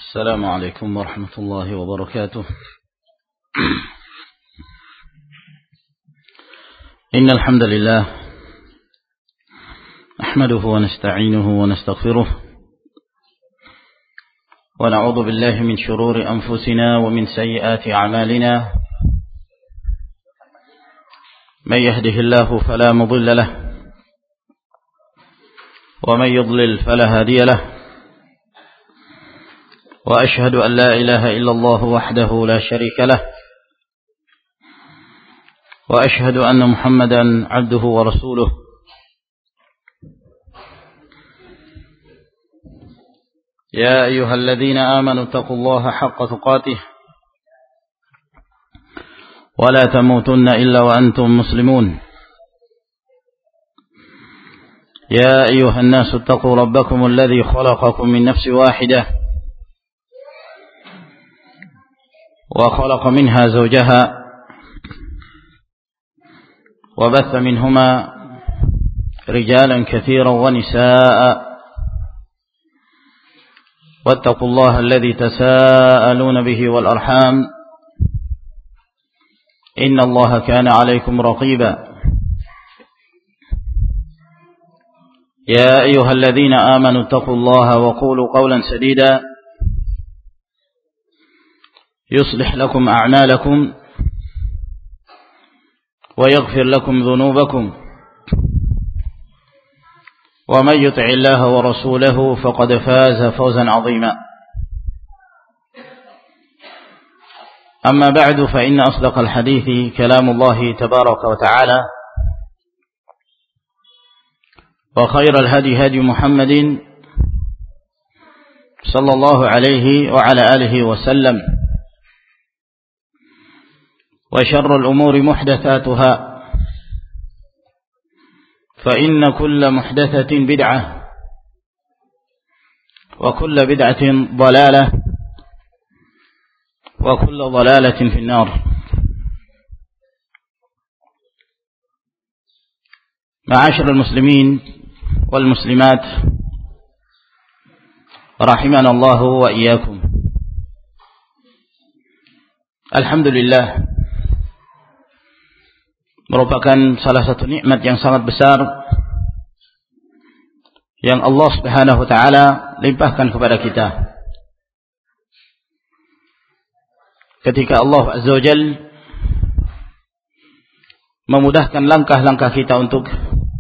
السلام عليكم ورحمة الله وبركاته. إن الحمد لله نحمده ونستعينه ونستغفره ونعوذ بالله من شرور أنفسنا ومن سيئات أعمالنا. من يهده الله فلا مضل له ومن يضلل فلا هادي له، وأشهد أن لا إله إلا الله وحده لا شريك له، وأشهد أن محمدا عبده ورسوله. يا أيها الذين آمنوا اتقوا الله حق تقاته ولا تموتن إلا وأنتم مسلمون. يا أيها الناس اتقوا ربكم الذي خلقكم من نفس واحدة وخلق منها زوجها وبث منهما رجالا كثيرا ونساء، واتقوا الله الذي تساءلون به والأرحام إن الله كان عليكم رقيبا. يا أيها الذين آمنوا اتقوا الله وقولوا قولا سديدا يصلح لكم أعمالكم ويغفر لكم ذنوبكم، ومن يطع الله ورسوله فقد فاز فوزا عظيما. أما بعد، فإن أصدق الحديث كلام الله تبارك وتعالى، وخير الهدي هدي محمد صلى الله عليه وعلى آله وسلم، وشر الأمور محدثاتها، فإن كل محدثة بدعة وكل بدعة ضلالة وكل ضلالة في النار. معاشر المسلمين والمسلمات رحمنا الله وإياكم. Alhamdulillah, merupakan salah satu nikmat yang sangat besar yang Allah Subhanahu wa taala limpahkan kepada kita. Ketika Allah Azza wa Jalla memudahkan langkah-langkah kita untuk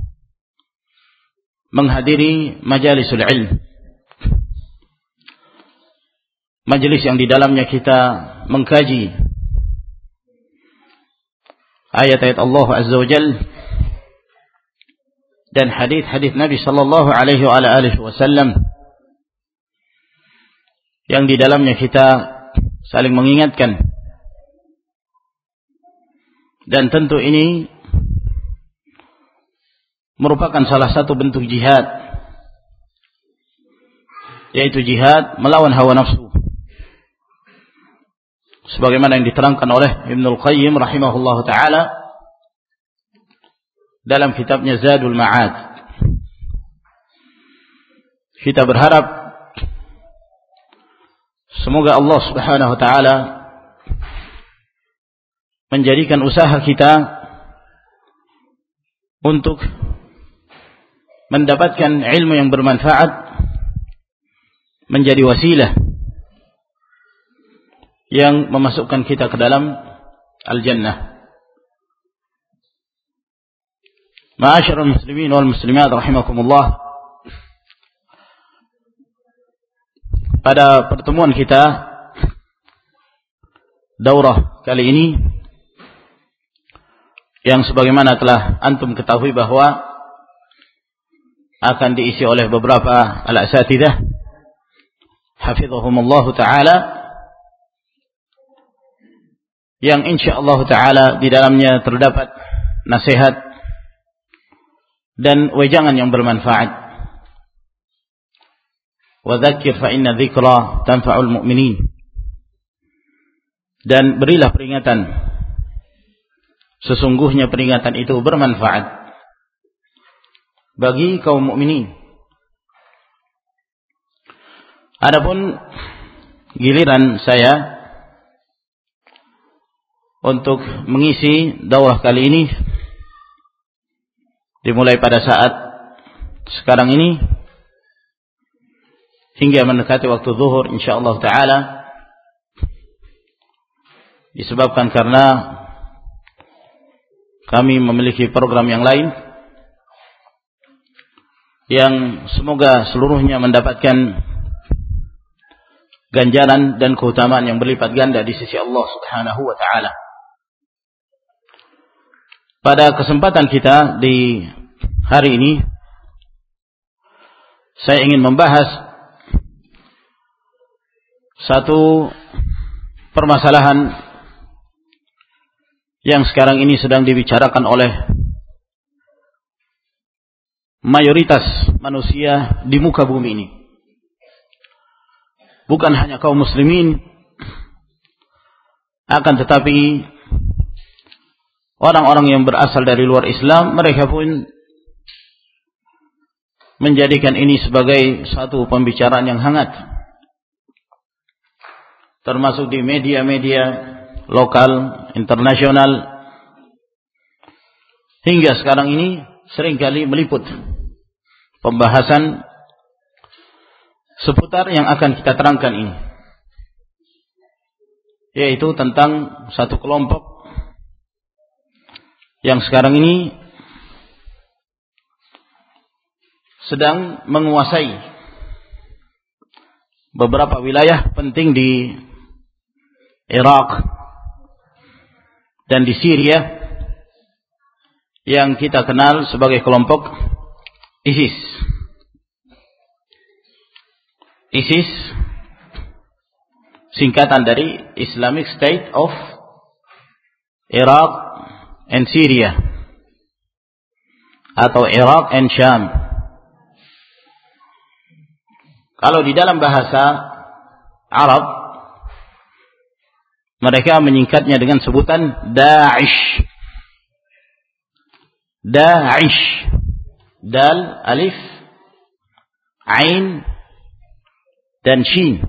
menghadiri majalisul ilm, majelis yang di dalamnya kita mengkaji ayat-ayat Allah Azza wa Jalla dan hadis-hadis Nabi sallallahu alaihi wa alihi wasallam, yang di dalamnya kita saling mengingatkan. Dan tentu ini merupakan salah satu bentuk jihad, yaitu jihad melawan hawa nafsu, sebagaimana yang diterangkan oleh Ibnul Qayyim rahimahullahu taala dalam kitabnya Zadul Ma'ad. Kita berharap semoga Allah Subhanahu wa taala menjadikan usaha kita untuk mendapatkan ilmu yang bermanfaat menjadi wasilah yang memasukkan kita ke dalam al-jannah. Ma'asyiral muslimin wal muslimat rahimakumullah, pada pertemuan kita daurah kali ini, yang sebagaimana telah antum ketahui bahwa akan diisi oleh beberapa al-asatidzah hafizahumullah taala, yang insyaallah taala di dalamnya terdapat nasihat dan wejangan yang bermanfaat. Wa dzakir fa inna dzikra tanfa'ul mu'minin. Dan berilah peringatan, sesungguhnya peringatan itu bermanfaat bagi kaum mukminin. Adapun giliran saya untuk mengisi daurah kali ini dimulai pada saat sekarang ini hingga mendekati waktu zuhur insyaallah taala, disebabkan karena kami memiliki program yang lain yang semoga seluruhnya mendapatkan ganjaran dan keutamaan yang berlipat ganda di sisi Allah Subhanahu wa taala. Pada kesempatan kita di hari ini saya ingin membahas satu permasalahan yang sekarang ini sedang dibicarakan oleh mayoritas manusia di muka bumi ini. Bukan hanya kaum muslimin, akan tetapi orang-orang yang berasal dari luar Islam, mereka pun menjadikan ini sebagai satu pembicaraan yang hangat. Termasuk di media-media lokal, internasional, hingga sekarang ini seringkali meliput pembahasan seputar yang akan kita terangkan ini, yaitu tentang satu kelompok yang sekarang ini sedang menguasai beberapa wilayah penting di Irak dan di Syria yang kita kenal sebagai kelompok ISIS. ISIS singkatan dari Islamic State of Iraq and Syria atau Iraq and Sham. Kalau di dalam bahasa Arab mereka menyingkatnya dengan sebutan Daesh. Daesh, dal, alif, ain dan shin.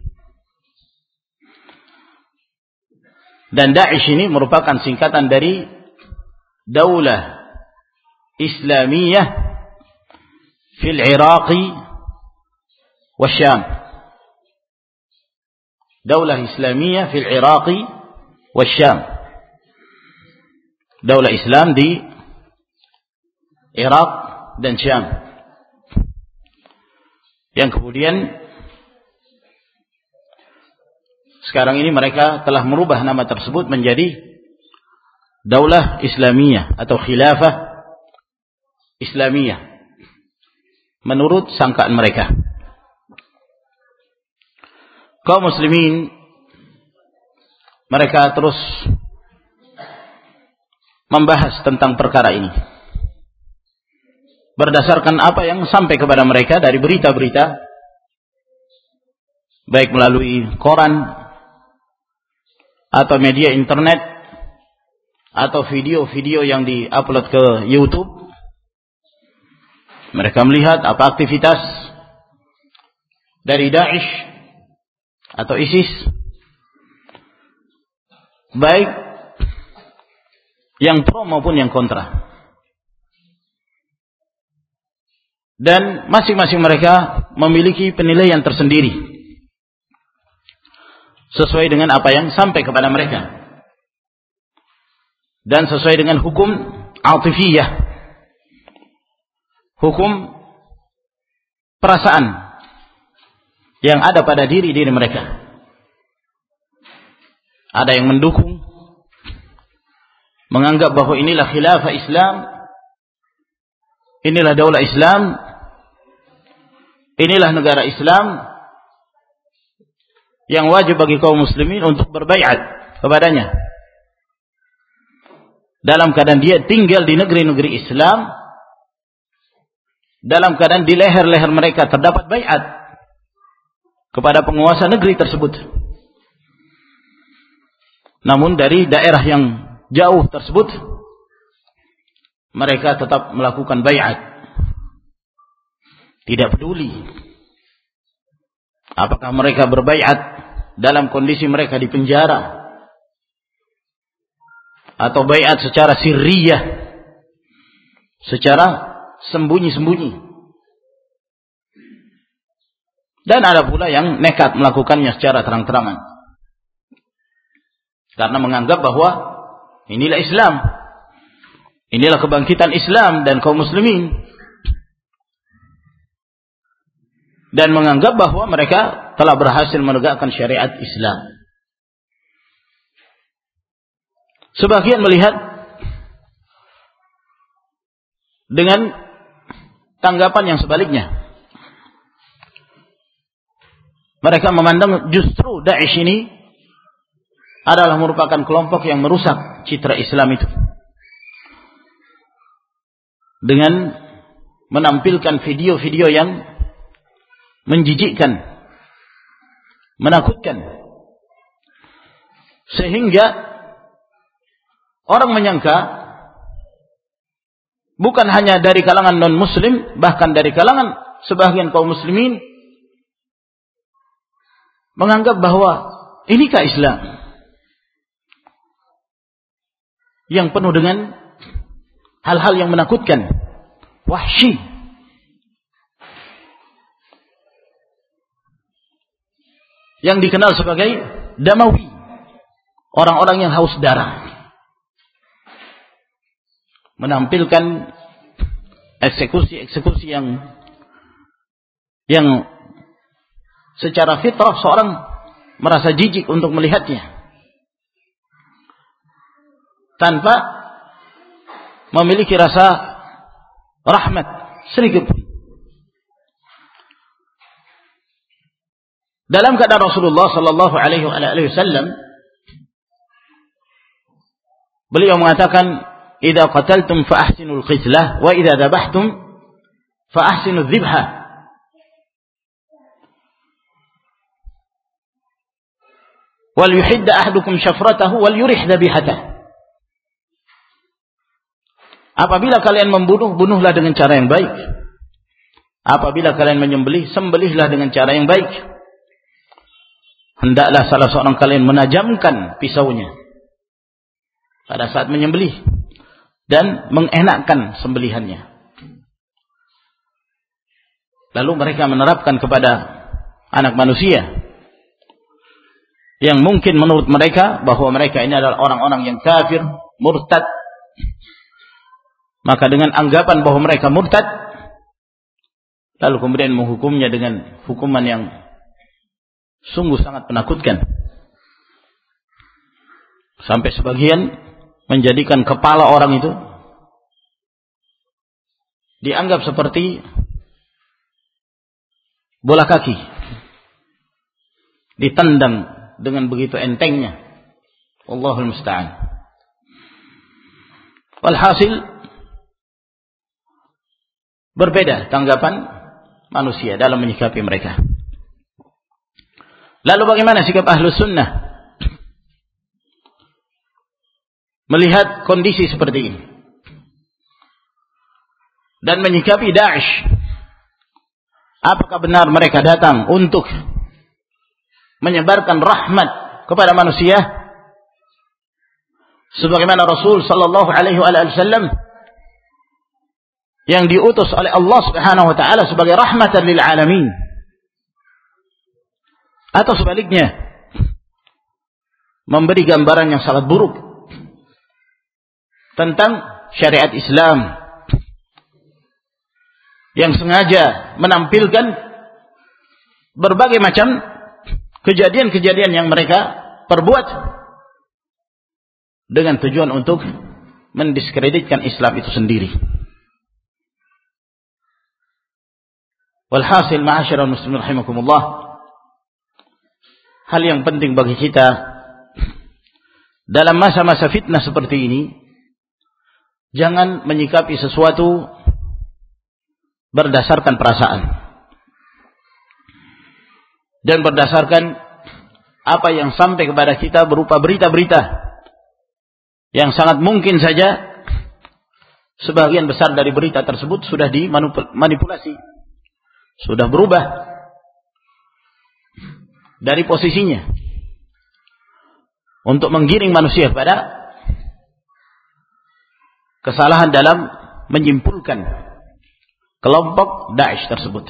Dan Daesh ini merupakan singkatan dari Daulah Islamiyah fil Iraqi wa Syam. Daulah Islamiyah fil Iraqi wa Syam. Daulah Islam di Irak dan Syam. Yang kemudian sekarang ini mereka telah merubah nama tersebut menjadi Daulah Islamiyah atau Khilafah Islamiyah menurut sangkaan mereka. Kaum muslimin mereka terus membahas tentang perkara ini berdasarkan apa yang sampai kepada mereka dari berita-berita, baik melalui koran atau media internet atau video-video yang diupload ke YouTube. Mereka melihat apa aktivitas dari Daesh atau ISIS, baik yang pro maupun yang kontra. Dan masing-masing mereka memiliki penilaian tersendiri sesuai dengan apa yang sampai kepada mereka dan sesuai dengan hukum atifiyah, hukum perasaan yang ada pada diri-diri mereka. Ada yang mendukung, menganggap bahwa inilah khilafah Islam, inilah daulah Islam, inilah negara Islam yang wajib bagi kaum muslimin untuk berbaiat kepadanya. Dalam keadaan dia tinggal di negeri-negeri Islam, dalam keadaan di leher-leher mereka terdapat baiat kepada penguasa negeri tersebut. Namun dari daerah yang jauh tersebut mereka tetap melakukan baiat. Tidak peduli apakah mereka berbaiat dalam kondisi mereka di penjara, atau baiat secara sirriyah, secara sembunyi-sembunyi. Dan ada pula yang nekat melakukannya secara terang-terangan, karena menganggap bahwa inilah Islam, inilah kebangkitan Islam dan kaum muslimin, dan menganggap bahwa mereka telah berhasil menegakkan syariat Islam. Sebagian melihat dengan tanggapan yang sebaliknya. Mereka memandang justru Daesh ini adalah merupakan kelompok yang merusak citra Islam itu, dengan menampilkan video-video yang menjijikkan, menakutkan, sehingga orang menyangka bukan hanya dari kalangan non-muslim, bahkan dari kalangan sebagian kaum muslimin menganggap bahwa inikah Islam yang penuh dengan hal-hal yang menakutkan, wahsy, yang dikenal sebagai damawi, orang-orang yang haus darah, menampilkan eksekusi-eksekusi yang secara fitrah seorang merasa jijik untuk melihatnya, tanpa memiliki rasa rahmat sedikit pun. Dalam keadaan Rasulullah sallallahu alaihi wasallam, beliau mengatakan, "Idza qataltum fa ahsinul qitlah wa idza dzabhtum fa ahsinudz dzibha." Wal yuhidda ahadukum syafratahu wal yurih dhabihatahu. Apabila kalian membunuh, bunuhlah dengan cara yang baik. Apabila kalian menyembelih, sembelihlah dengan cara yang baik. Hendaklah salah seorang kalian menajamkan pisaunya pada saat menyembelih dan mengenakkan sembelihannya. Lalu mereka menerapkan kepada anak manusia yang mungkin menurut mereka bahwa mereka ini adalah orang-orang yang kafir, murtad. Maka dengan anggapan bahwa mereka murtad, lalu kemudian menghukumnya dengan hukuman yang sungguh sangat menakutkan. Sampai sebagian menjadikan kepala orang itu dianggap seperti bola kaki, ditendang dengan begitu entengnya. Allahul musta'an. Walhasil, berbeda tanggapan manusia dalam menyikapi mereka. Lalu bagaimana sikap Ahlus Sunnah melihat kondisi seperti ini dan menyikapi Daesh? Apakah benar mereka datang untuk menyebarkan rahmat kepada manusia sebagaimana Rasul sallallahu alaihi wasallam yang diutus oleh Allah Subhanahu wa taala sebagai rahmatan lil alamin, atau sebaliknya memberi gambaran yang sangat buruk tentang syariat Islam, yang sengaja menampilkan berbagai macam kejadian-kejadian yang mereka perbuat dengan tujuan untuk mendiskreditkan Islam itu sendiri. Walhasil, ma'asyiral muslimin rahimakumullah, hal yang penting bagi kita dalam masa-masa fitnah seperti ini, jangan menyikapi sesuatu berdasarkan perasaan dan berdasarkan apa yang sampai kepada kita berupa berita-berita yang sangat mungkin saja sebagian besar dari berita tersebut sudah dimanipulasi, sudah berubah dari posisinya, untuk menggiring manusia pada kesalahan dalam menyimpulkan kelompok Daesh tersebut.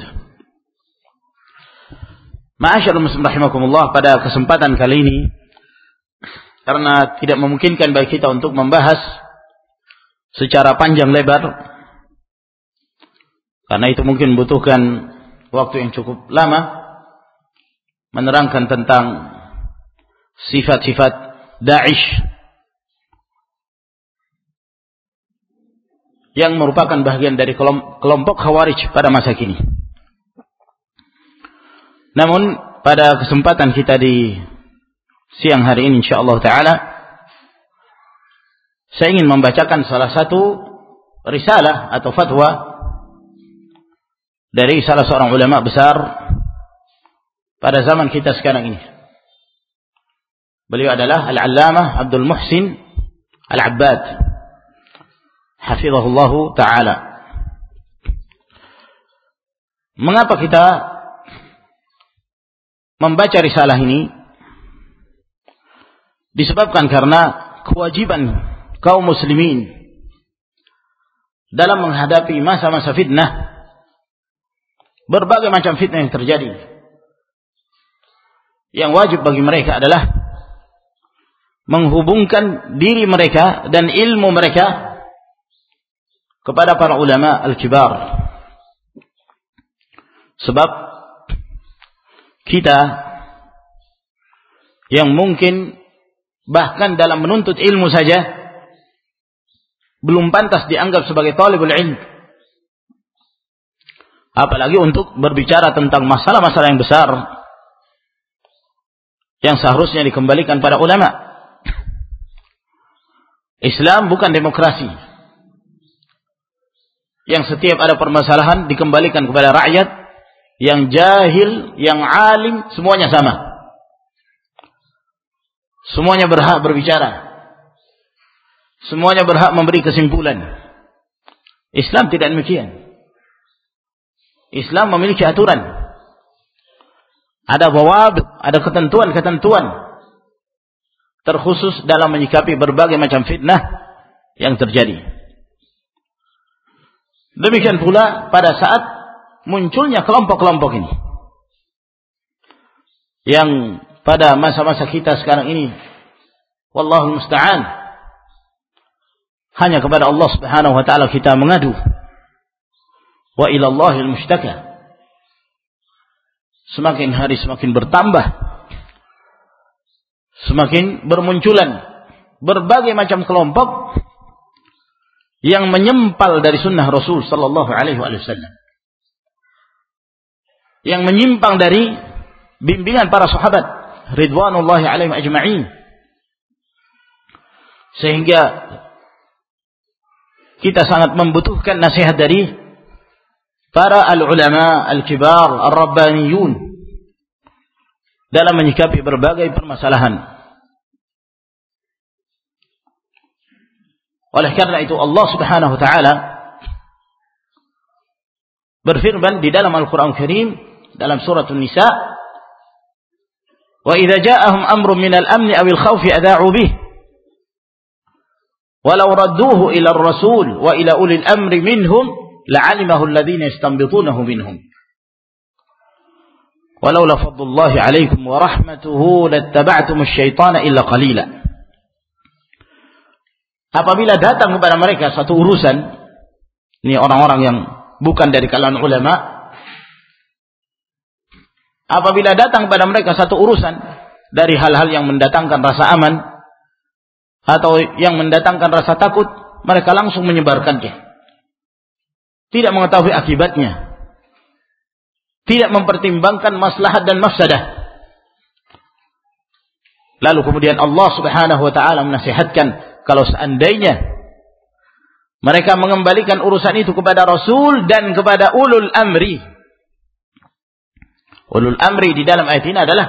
Ma'asyiral muslimin rahimakumullah, pada kesempatan kali ini karena tidak memungkinkan bagi kita untuk membahas secara panjang lebar, karena itu mungkin membutuhkan waktu yang cukup lama menerangkan tentang sifat-sifat Daesh yang merupakan bagian dari kelompok Khawarij pada masa kini. Namun pada kesempatan kita di siang hari ini insyaallah taala, saya ingin membacakan salah satu risalah atau fatwa dari salah seorang ulama besar pada zaman kita sekarang ini. Beliau adalah Al-Allamah Abdul Muhsin Al-Abbad, hafizahullahu taala. Mengapa kita membaca risalah ini? Disebabkan karena kewajiban kaum muslimin dalam menghadapi masa-masa fitnah, berbagai macam fitnah yang terjadi. Yang wajib bagi mereka adalah menghubungkan diri mereka dan ilmu mereka kepada para ulama al-kibar. Sebab kita yang mungkin bahkan dalam menuntut ilmu saja belum pantas dianggap sebagai talibul ilm, apalagi untuk berbicara tentang masalah-masalah yang besar yang seharusnya dikembalikan pada ulama. Islam bukan demokrasi yang setiap ada permasalahan dikembalikan kepada rakyat, yang jahil, yang alim, semuanya sama. Semuanya berhak berbicara. Semuanya berhak memberi kesimpulan. Islam tidak demikian. Islam memiliki aturan. Ada bawab, ada ketentuan-ketentuan terkhusus dalam menyikapi berbagai macam fitnah yang terjadi. Demikian pula pada saat munculnya kelompok-kelompok ini, yang pada masa-masa kita sekarang ini, wallahu musta'an, hanya kepada Allah Subhanahu wa taala kita mengadu. Wa ila Allahil mushtaka. Semakin hari semakin bertambah, semakin bermunculan berbagai macam kelompok yang menyempal dari sunnah Rasul sallallahu alaihi wasallam, yang menyimpang dari bimbingan para sahabat ridwanullahi alaihim ajma'in, sehingga kita sangat membutuhkan nasihat dari para al-ulama al-kibar ar-rabbaniyun dalam menyikapi berbagai permasalahan. Oleh karena itu Allah Subhanahu wa taala berfirman di dalam Al-Qur'an Karim dalam surah An-Nisa, وَإِذَا جَاءَهُمْ أَمْرٌ مِنَ الْأَمْنِ أَوِ الْخَوْفِ أَذَاعُوا بِهِ وَلَوْ رَدُّوهُ إِلَى الرَّسُولِ وَإِلَى أُولِي الْأَمْرِ مِنْهُمْ لَعَلِمَهُ الَّذِينَ يَسْتَنبِطُونَهُ مِنْهُمْ وَلَوْلَا فَضْلُ اللَّهِ عَلَيْكُمْ وَرَحْمَتُهُ لَاتَّبَعْتُمُ الشَّيْطَانَ إِلَّا قَلِيلًا. Apabila datang kepada mereka satu urusan, ini orang-orang yang bukan dari kalangan ulama, apabila datang kepada mereka satu urusan dari hal-hal yang mendatangkan rasa aman atau yang mendatangkan rasa takut, mereka langsung menyebarkannya, tidak mengetahui akibatnya, tidak mempertimbangkan maslahat dan mafsadah. Lalu kemudian Allah Subhanahu wa taala menasihatkan, kalau seandainya mereka mengembalikan urusan itu kepada Rasul dan kepada ulul amri. Ulul amri di dalam ayat ini adalah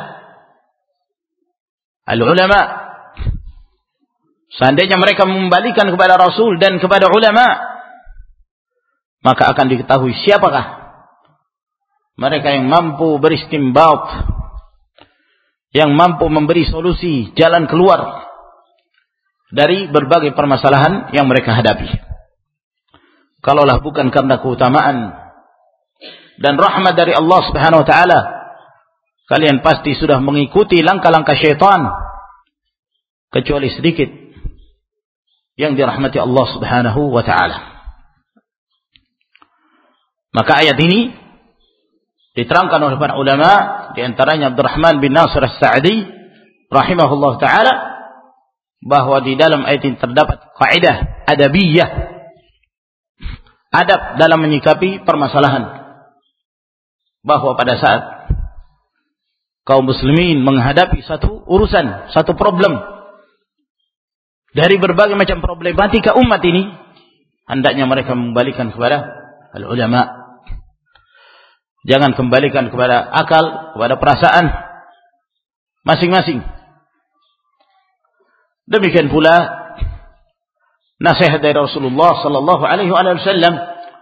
al-ulama. Seandainya mereka mengembalikan kepada Rasul dan kepada ulama, maka akan diketahui siapakah mereka yang mampu beristimbat, yang mampu memberi solusi, jalan keluar dari berbagai permasalahan yang mereka hadapi. Kalaulah bukan karena keutamaan dan rahmat dari Allah Subhanahu wa taala, kalian pasti sudah mengikuti langkah-langkah syaitan, kecuali sedikit yang dirahmati Allah Subhanahu wa taala. Maka ayat ini diterangkan oleh para ulama, di antaranya Abdurrahman bin Nasir As-Sa'di rahimahullah taala, bahwa di dalam ayat ini terdapat kaidah adabiyah, adab dalam menyikapi permasalahan, bahwa pada saat kaum muslimin menghadapi satu urusan, satu problem dari berbagai macam problematika umat ini, hendaknya mereka mengembalikan kepada al-ulama. Jangan kembalikan kepada akal, kepada perasaan masing-masing. Demikian pula nasihat dari Rasulullah sallallahu alaihi wasallam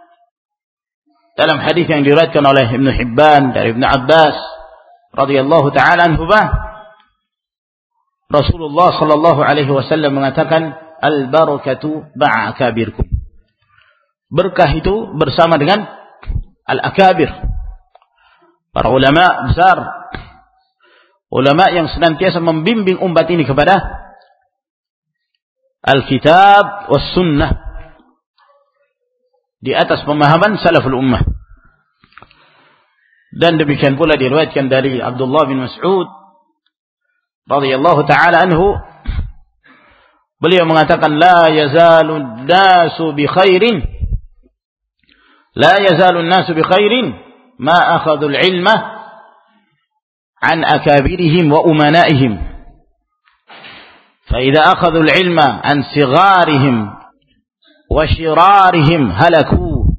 dalam hadis yang diriwayatkan oleh Ibnu Hibban dari Ibnu Abbas radhiyallahu taala anhuma, Rasulullah sallallahu alaihi wasallam mengatakan, al-barakatu ma'a akabirkum. Berkah itu bersama dengan al-akabir, para ulama besar, ulama yang senantiasa membimbing umat ini kepada Alkitab was sunnah, di atas pemahaman salaful ummah. Dan demikian pula diriwayatkan dari Abdullah bin Mas'ud radhiyallahu taala anhu, beliau mengatakan, la yazalu nasu bi khairin, la yazalu nasu bi khairin ma akhadul ilma an akabirihim wa umanaihim, fa idza akhadul ilma an sigharihim wa shirarihim halaku.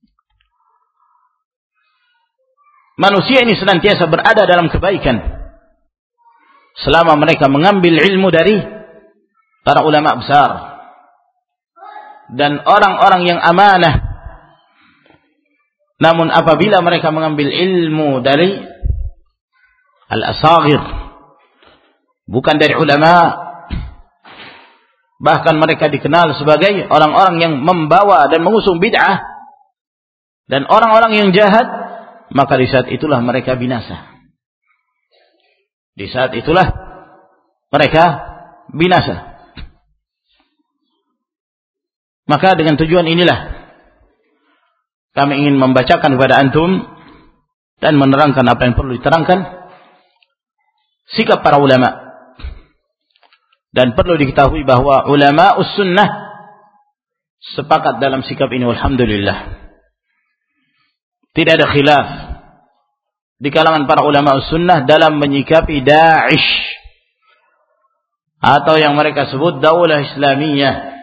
Manusia ini senantiasa berada dalam kebaikan selama mereka mengambil ilmu dari para ulama besar dan orang-orang yang amanah. Namun apabila mereka mengambil ilmu dari al-asaghir, bukan dari ulama, bahkan mereka dikenal sebagai orang-orang yang membawa dan mengusung bid'ah dan orang-orang yang jahat, maka di saat itulah mereka binasa. Di saat itulah mereka binasa. Maka dengan tujuan inilah kami ingin membacakan kepada antum dan menerangkan apa yang perlu diterangkan, sikap para ulama. Dan perlu diketahui bahwa ulama us-sunnah sepakat dalam sikap ini, alhamdulillah. Tidak ada khilaf di kalangan para ulama us-sunnah dalam menyikapi Daesh atau yang mereka sebut Daulah Islamiyah.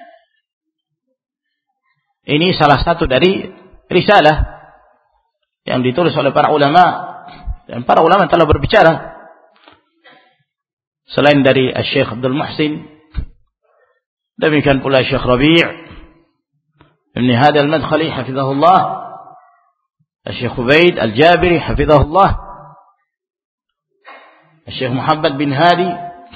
Ini salah satu dari risalah yang ditulis oleh para ulama, dan para ulama telah berbicara selain dari Syekh Abdul Muhsin, demikian pula Syekh Rabi' Ibn Hadi al-Madkhali hafizahullah, Syekh Ubaid al-Jabiri hafizahullah, Syekh Muhammad bin Hadi,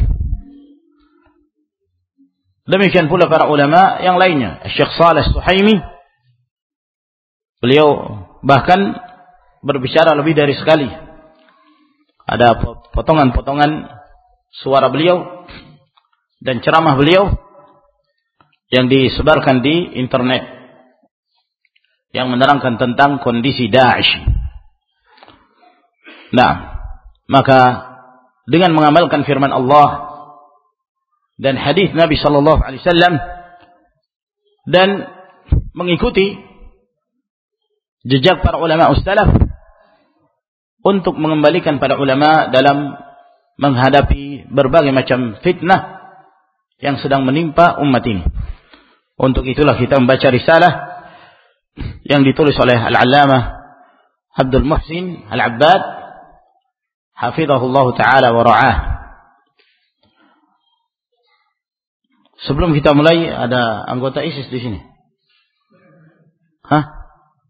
demikian pula para ulama yang lainnya, Syekh Saleh Suhaimi. Beliau bahkan berbicara lebih dari sekali. Ada potongan-potongan suara beliau dan ceramah beliau yang disebarkan di internet yang menerangkan tentang kondisi Daesh. Nah, maka dengan mengamalkan firman Allah dan hadis Nabi sallallahu alaihi wasallam dan mengikuti jejak para ulama ussalaf untuk mengembalikan para ulama dalam menghadapi berbagai macam fitnah yang sedang menimpa umat ini. Untuk itulah kita membaca risalah yang ditulis oleh Al-Allamah Abdul Muhsin Al-Abbad hafizahullah ta'ala wa ra'ah. Sebelum kita mulai, ada anggota ISIS di sini? Hah?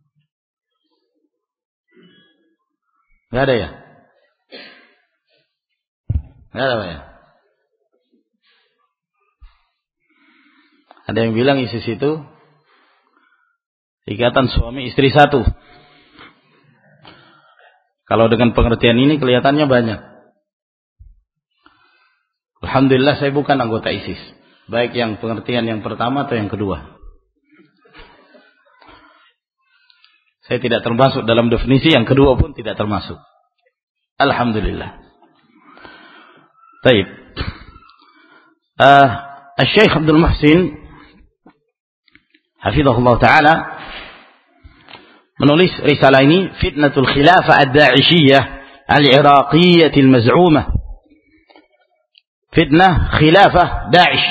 Nggak ada ya? Nggak ada ya? Ada yang bilang ISIS itu ikatan suami istri satu. Kalau dengan pengertian ini kelihatannya banyak. Alhamdulillah saya bukan anggota ISIS. Baik yang pengertian yang pertama atau yang kedua. Saya tidak termasuk dalam definisi, yang kedua pun tidak termasuk. Alhamdulillah. Baik. Syekh Abdul Muhsin hafizahullah taala menulis risalah ini, Fitnatul Khilafah Ad-Da'ishiyah Al-Iraqiyah Al-Maz'umah. Fitnah Khilafah Da'ish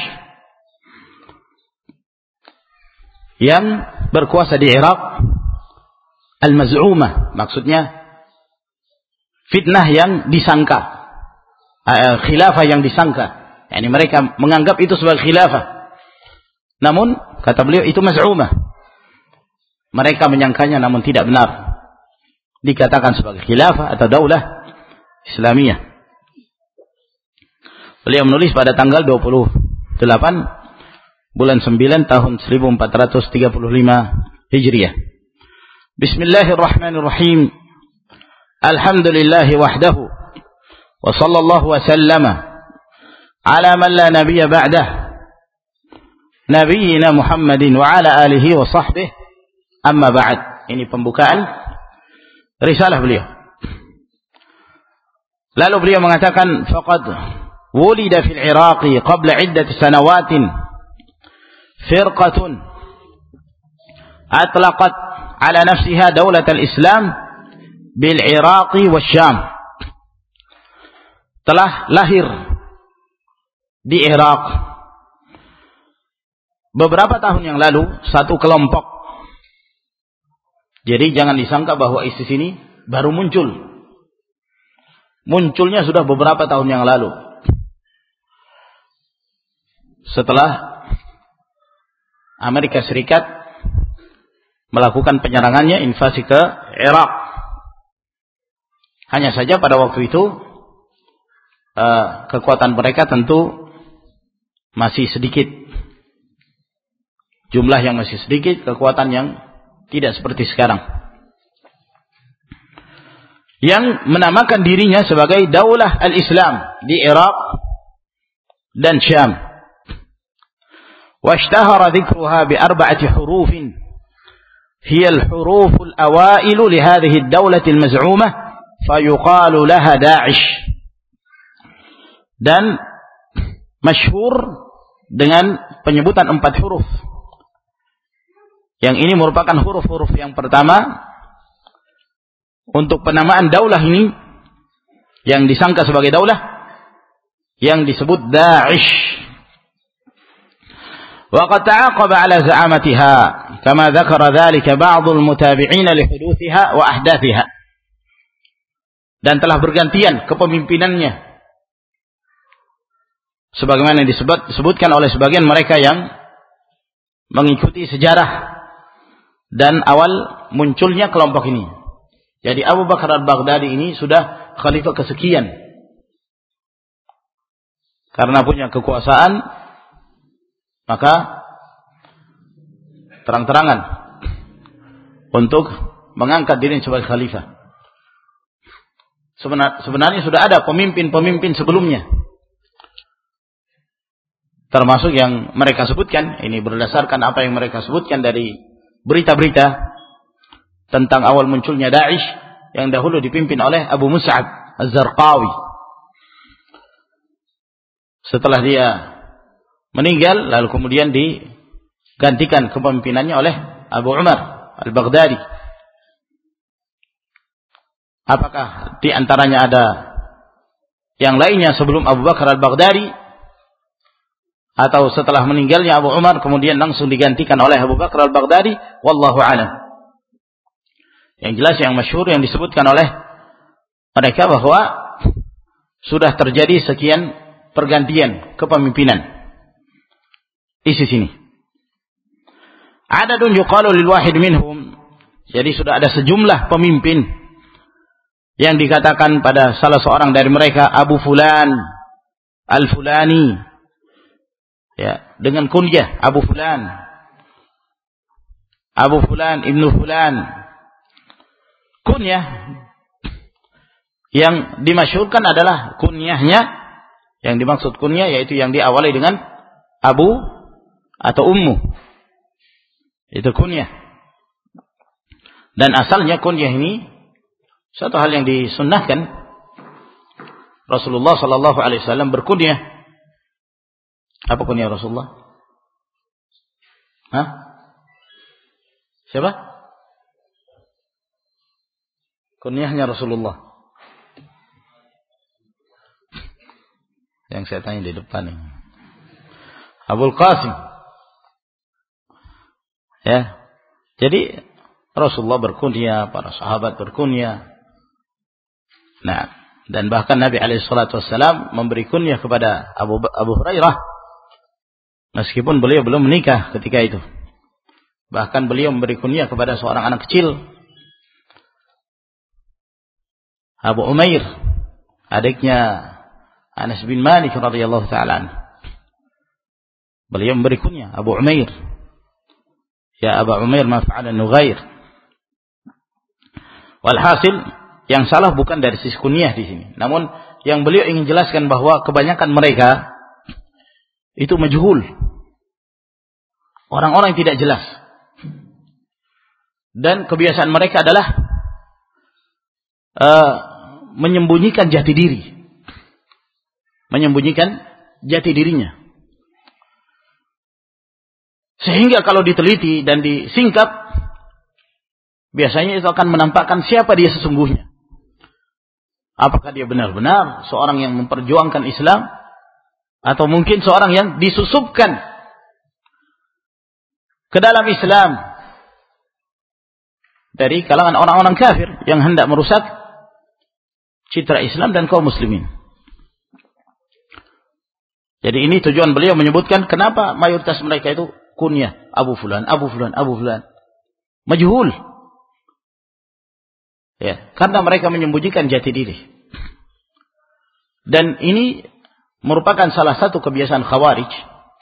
yang berkuasa di Irak. Al-Maz'umah maksudnya fitnah yang disangka, khilafah yang disangka. Yani mereka menganggap itu sebagai khilafah. Namun kata beliau itu maz'umah. Mereka menyangkanya namun tidak benar. Dikatakan sebagai khilafah atau daulah Islamiyah. Beliau menulis pada tanggal 28 bulan 9 tahun 1435 Hijriah. Bismillahirrahmanirrahim. Alhamdulillahi wahdahu wa sallallahu wa sallama ala man la nabiyya ba'dah nabiyyina Muhammadin wa ala alihi wa sahbihi, amma ba'd. Ini pembukaan risalah beliau. Lalu beliau mengatakan, faqad wulida fil Iraqi qabla iddati sanawatin firqatun atlaqat ala nafsiha daulat al-Islam bil Iraqi wa Syam. Telah lahir di Irak beberapa tahun yang lalu satu kelompok. Jadi jangan disangka bahwa ISIS ini baru muncul. Munculnya sudah beberapa tahun yang lalu. Setelah Amerika Serikat melakukan penyerangannya, invasi ke Irak. Hanya saja pada waktu itu kekuatan mereka tentu masih sedikit. Jumlah yang masih sedikit, kekuatan yang tidak seperti sekarang. Yang menamakan dirinya sebagai Daulah Al-Islam di Irak dan Syam. Washtahara dzikruha bi arba'ati hurufin hiya al-huruf al-awail li hadhihi ad-daulah al-maz'umah fayuqalu laha Da'ish. Dan masyhur dengan penyebutan 4 huruf. Yang ini merupakan huruf-huruf yang pertama untuk penamaan daulah ini yang disangka sebagai daulah yang disebut Da'ish. Wa qad ta'aqaba 'ala za'amatiha kama dzakara dzalika ba'd al-mutabi'in li huduthiha wa ahdathiha. Dan telah bergantian kepemimpinannya sebagaimana disebutkan oleh sebagian mereka yang mengikuti sejarah dan awal munculnya kelompok ini. Jadi Abu Bakar al-Baghdadi ini sudah khalifah kesekian. Karena punya kekuasaan, maka terang-terangan untuk mengangkat diri sebagai khalifah. Sebenarnya sudah ada pemimpin-pemimpin sebelumnya. Termasuk yang mereka sebutkan, ini berdasarkan apa yang mereka sebutkan dari berita-berita tentang awal munculnya Da'ish yang dahulu dipimpin oleh Abu Mus'ab Az-Zarqawi. Setelah dia meninggal, lalu kemudian digantikan kepemimpinannya oleh Abu Umar Al-Baghdadi. Apakah di antaranya ada yang lainnya sebelum Abu Bakar Al-Baghdadi, atau setelah meninggalnya Abu Umar kemudian langsung digantikan oleh Abu Bakar Al-Baghdadi? Wallahu a'lam. Yang jelas yang masyhur yang disebutkan oleh mereka bahwa sudah terjadi sekian pergantian kepemimpinan ISIS ini. Adadun yuqalu lil wahid minhum. Jadi sudah ada sejumlah pemimpin yang dikatakan pada salah seorang dari mereka Abu Fulan Al-Fulani, Ya, dengan kunyah Abu Fulan, Abu Fulan, Ibnu Fulan. Kunyah yang dimasyhurkan adalah kunyahnya, yang dimaksud kunyah yaitu yang diawali dengan Abu atau Ummu. Itu kunyah. Dan asalnya kunyah ini satu hal yang disunnahkan. Rasulullah sallallahu alaihi wasallam berkunyah. Apa kunyah Rasulullah? Hah? Siapa? Kunyahnya Rasulullah. Yang saya tanya di depan ini. Abul Qasim. Ya. Jadi Rasulullah berkunyah, para sahabat berkunyah. Nah, dan bahkan Nabi alaihi salatu wasallam memberi kunyah kepada Abu Hurairah meskipun beliau belum menikah ketika itu. Bahkan beliau memberi kunyah kepada seorang anak kecil, Abu Umair, adiknya Anas bin Malik radhiyallahu taala anhu. Beliau memberi kunyah Abu Umair. Ya Abu Umair ma fa'ala Nughair. Walhasil yang salah bukan dari sisi kunyah di sini. Namun yang beliau ingin jelaskan bahwa kebanyakan mereka itu majhul. Orang-orang yang tidak jelas. Dan kebiasaan mereka adalah menyembunyikan jati diri. Menyembunyikan jati dirinya. Sehingga kalau diteliti dan disingkap, biasanya itu akan menampakkan siapa dia sesungguhnya. Apakah dia benar-benar seorang yang memperjuangkan Islam, atau mungkin seorang yang disusupkan ke dalam Islam dari kalangan orang-orang kafir yang hendak merusak citra Islam dan kaum muslimin. Jadi ini tujuan beliau menyebutkan kenapa mayoritas mereka itu kunyah Abu Fulan, Abu Fulan, Abu Fulan. Majhul. Ya, karena mereka menyembunyikan jati diri. Dan ini merupakan salah satu kebiasaan Khawarij.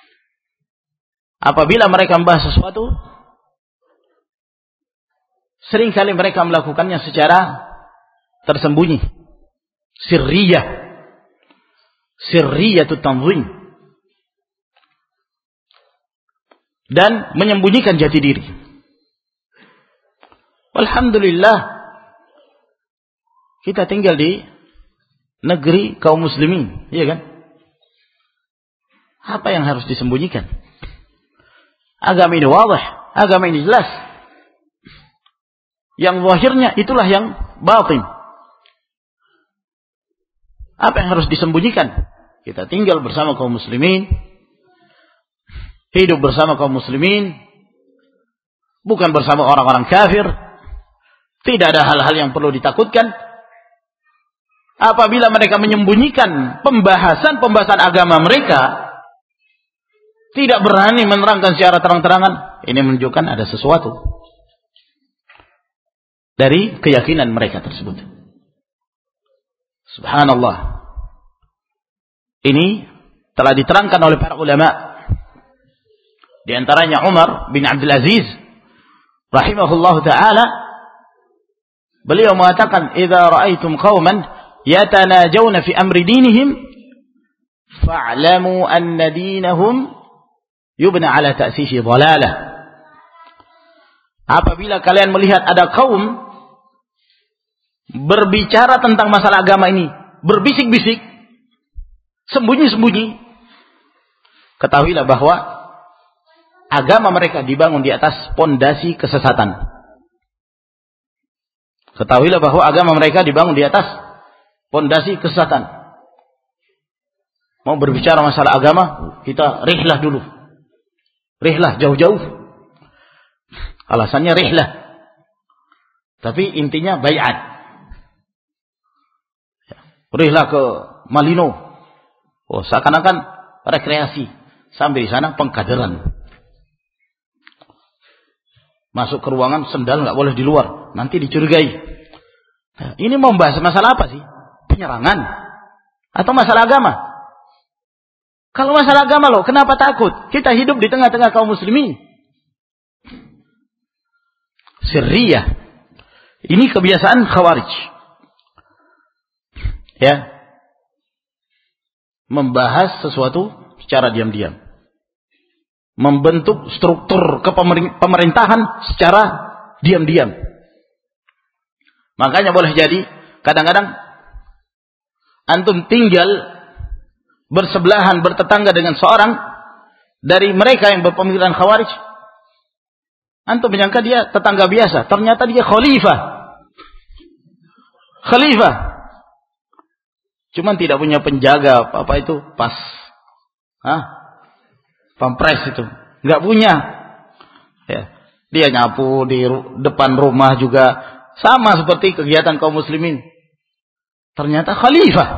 Apabila mereka membahas sesuatu, seringkali mereka melakukannya secara tersembunyi. Sirriyah. Sirriyatut tanzim. Dan menyembunyikan jati diri. Alhamdulillah, kita tinggal di negeri kaum muslimin, iya kan? Apa yang harus disembunyikan? Agama ini wadah, agama ini jelas. Yang zahirnya itulah yang batin. Apa yang harus disembunyikan? Kita tinggal bersama kaum muslimin, hidup bersama kaum muslimin, bukan bersama orang-orang kafir. Tidak ada hal-hal yang perlu ditakutkan. Apabila mereka menyembunyikan pembahasan agama mereka, tidak berani menerangkan secara terang-terangan, ini menunjukkan ada sesuatu dari keyakinan mereka tersebut. Subhanallah. Ini telah diterangkan oleh para ulama. Di antaranya Umar bin Abdul Aziz rahimahullahu taala, beliau mengatakan, "Idza ra'aitum qauman yatanajawna fi amri dinihim fa'lamu anna dinahum yubna ala ta'sisi dhalalah." Apabila kalian melihat ada kaum berbicara tentang masalah agama ini, berbisik-bisik, sembunyi-sembunyi, ketahuilah bahwa agama mereka dibangun di atas pondasi kesesatan. Ketahuilah bahwa agama mereka dibangun di atas pondasi kesesatan. Mau berbicara masalah agama, kita rihlah dulu. Rihlah jauh-jauh. Alasannya rihlah. Tapi intinya bai'at. Rihlah ke Malino. Oh, seakan-akan rekreasi. Sampai di sana pengkaderan. Masuk ke ruangan, sendal nggak boleh di luar. Nanti dicurigai. Nah, ini mau membahas masalah apa sih? Penyerangan? Atau masalah agama? Kalau masalah agama loh, kenapa takut? Kita hidup di tengah-tengah kaum muslimin. Sirriyah. Ini kebiasaan Khawarij. Ya. Membahas sesuatu secara diam-diam. Membentuk struktur pemerintahan secara diam-diam. Makanya boleh jadi kadang-kadang antum tinggal bersebelahan, bertetangga dengan seorang dari mereka yang berpemikiran Khawarij. Antum menyangka dia tetangga biasa, ternyata dia khalifah. Khalifah. Cuman tidak punya penjaga, apa itu? Pas. Pampres itu. Enggak punya. Ya. Dia nyapu di depan rumah juga sama seperti kegiatan kaum muslimin. Ternyata khalifah.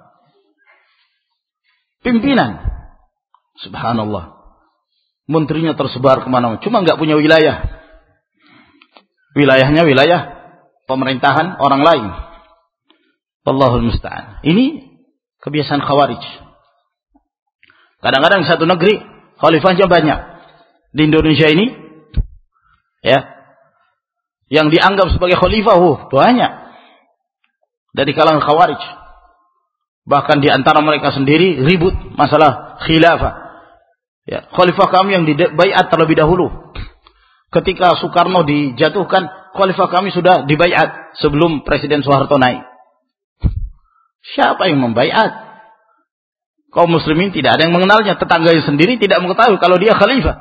Pimpinan. Subhanallah. Menterinya tersebar kemana-mana. Cuma nggak punya wilayah. Wilayahnya wilayah pemerintahan orang lain. Wallahul musta'an. Ini kebiasaan Khawarij. Kadang-kadang satu negeri khalifahnya banyak. Di Indonesia ini, ya, yang dianggap sebagai khalifah, banyak. Dari kalangan Khawarij. Bahkan di antara mereka sendiri ribut masalah khilafah. Ya, khalifah kami yang dibaiat terlebih dahulu. Ketika Soekarno dijatuhkan, khalifah kami sudah dibaiat sebelum Presiden Soeharto naik. Siapa yang membaiat? Kaum muslimin tidak ada yang mengenalnya. Tetangganya sendiri tidak mengetahui kalau dia khalifah.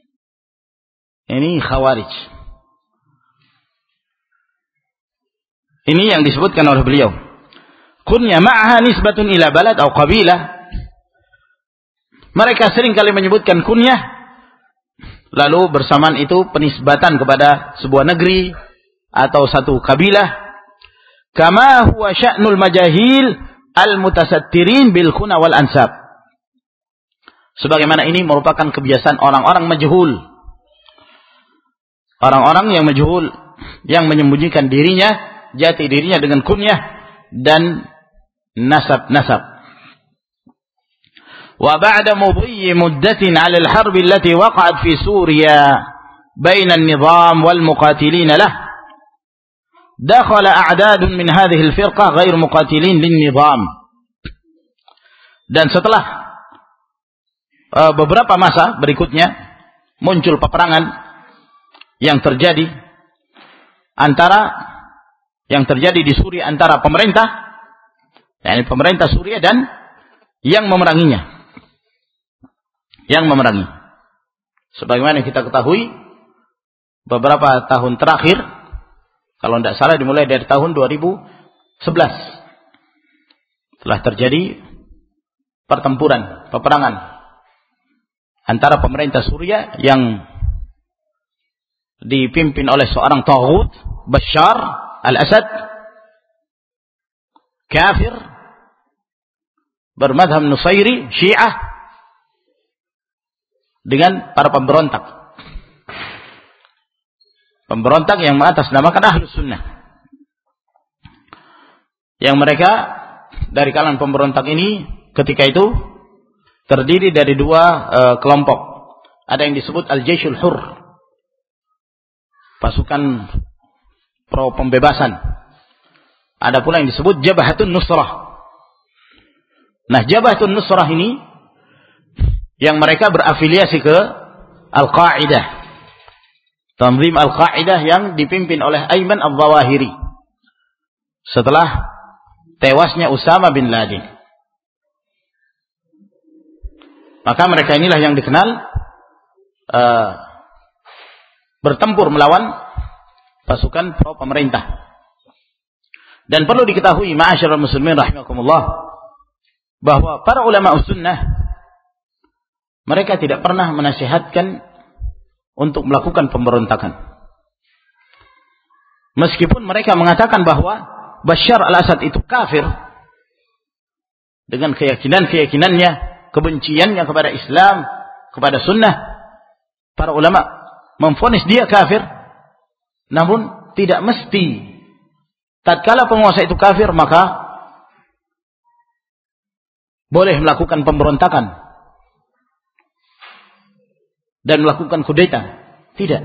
Ini Khawarij. Ini yang disebutkan oleh beliau. Kunya ma'aha nisbatun ila balad atau qabilah. Mereka sering kali menyebutkan kunyah, lalu bersamaan itu penisbatan kepada sebuah negeri atau satu kabilah. Kama huwa sya'nul majahil al-mutasattirin bil khuna wal ansab. Sebagaimana ini merupakan kebiasaan orang-orang majhul. Orang-orang yang majhul, yang menyembunyikan dirinya, jati dirinya dengan kunyah dan nasab-nasab. وبعد مضي مدة على الحرب التي وقعت في سوريا بين النظام والمقاتلين له دخل أعداد من هذه الفرقة غير مقاتلين للنظام. Dan setelah beberapa masa berikutnya muncul peperangan yang terjadi di Suriah antara pemerintah, yakni pemerintah Suriah dan yang memeranginya. Sebagaimana kita ketahui, beberapa tahun terakhir, kalau tidak salah dimulai dari tahun 2011, telah terjadi peperangan antara pemerintah Suriah yang dipimpin oleh seorang taghut, Bashar al-Assad, kafir, bermadhab Nusairi, Syiah, dengan para pemberontak yang mengatasnamakan Ahlus Sunnah, yang mereka dari kalangan pemberontak ini ketika itu terdiri dari dua kelompok. Ada yang disebut Al-Jaishul Hur, pasukan pro pembebasan. Ada pula yang disebut Jabhatun Nusrah. Nah, Jabhatun Nusrah ini yang mereka berafiliasi ke Al-Qa'idah, Tanzim Al-Qa'idah yang dipimpin oleh Ayman Al-Zawahiri setelah tewasnya Usama bin Laden. Maka mereka inilah yang dikenal bertempur melawan pasukan pro pemerintah. Dan perlu diketahui ma'asyiral muslimin rahimakumullah, bahwa para ulama sunnah mereka tidak pernah menasihatkan untuk melakukan pemberontakan. Meskipun mereka mengatakan bahwa Bashar al-Assad itu kafir dengan keyakinannya, kebenciannya kepada Islam, kepada sunnah, para ulama memvonis dia kafir. Namun tidak mesti tatkala penguasa itu kafir maka boleh melakukan pemberontakan. dan melakukan kudeta. Tidak.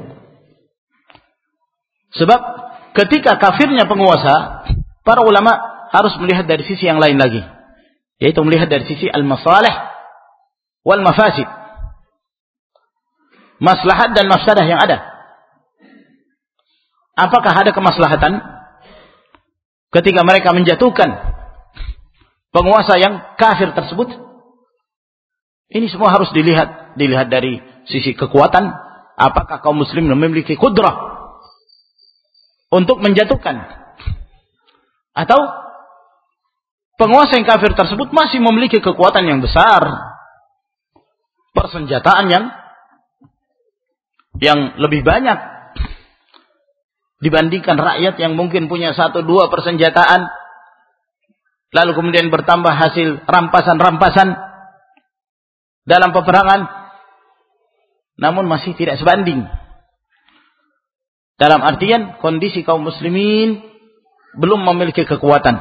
Sebab ketika kafirnya penguasa, para ulama harus melihat dari sisi yang lain lagi, yaitu melihat dari sisi al-masalih wal mafasid, maslahat dan mafsadah yang ada. Apakah ada kemaslahatan ketika mereka menjatuhkan penguasa yang kafir tersebut? Ini semua harus dilihat dari sisi kekuatan. Apakah kaum muslim memiliki kudrah untuk menjatuhkan, atau penguasa yang kafir tersebut masih memiliki kekuatan yang besar, persenjataan yang lebih banyak dibandingkan rakyat yang mungkin punya 1-2 persenjataan, lalu kemudian bertambah hasil rampasan-rampasan dalam peperangan, namun masih tidak sebanding. Dalam artian kondisi kaum muslimin belum memiliki kekuatan,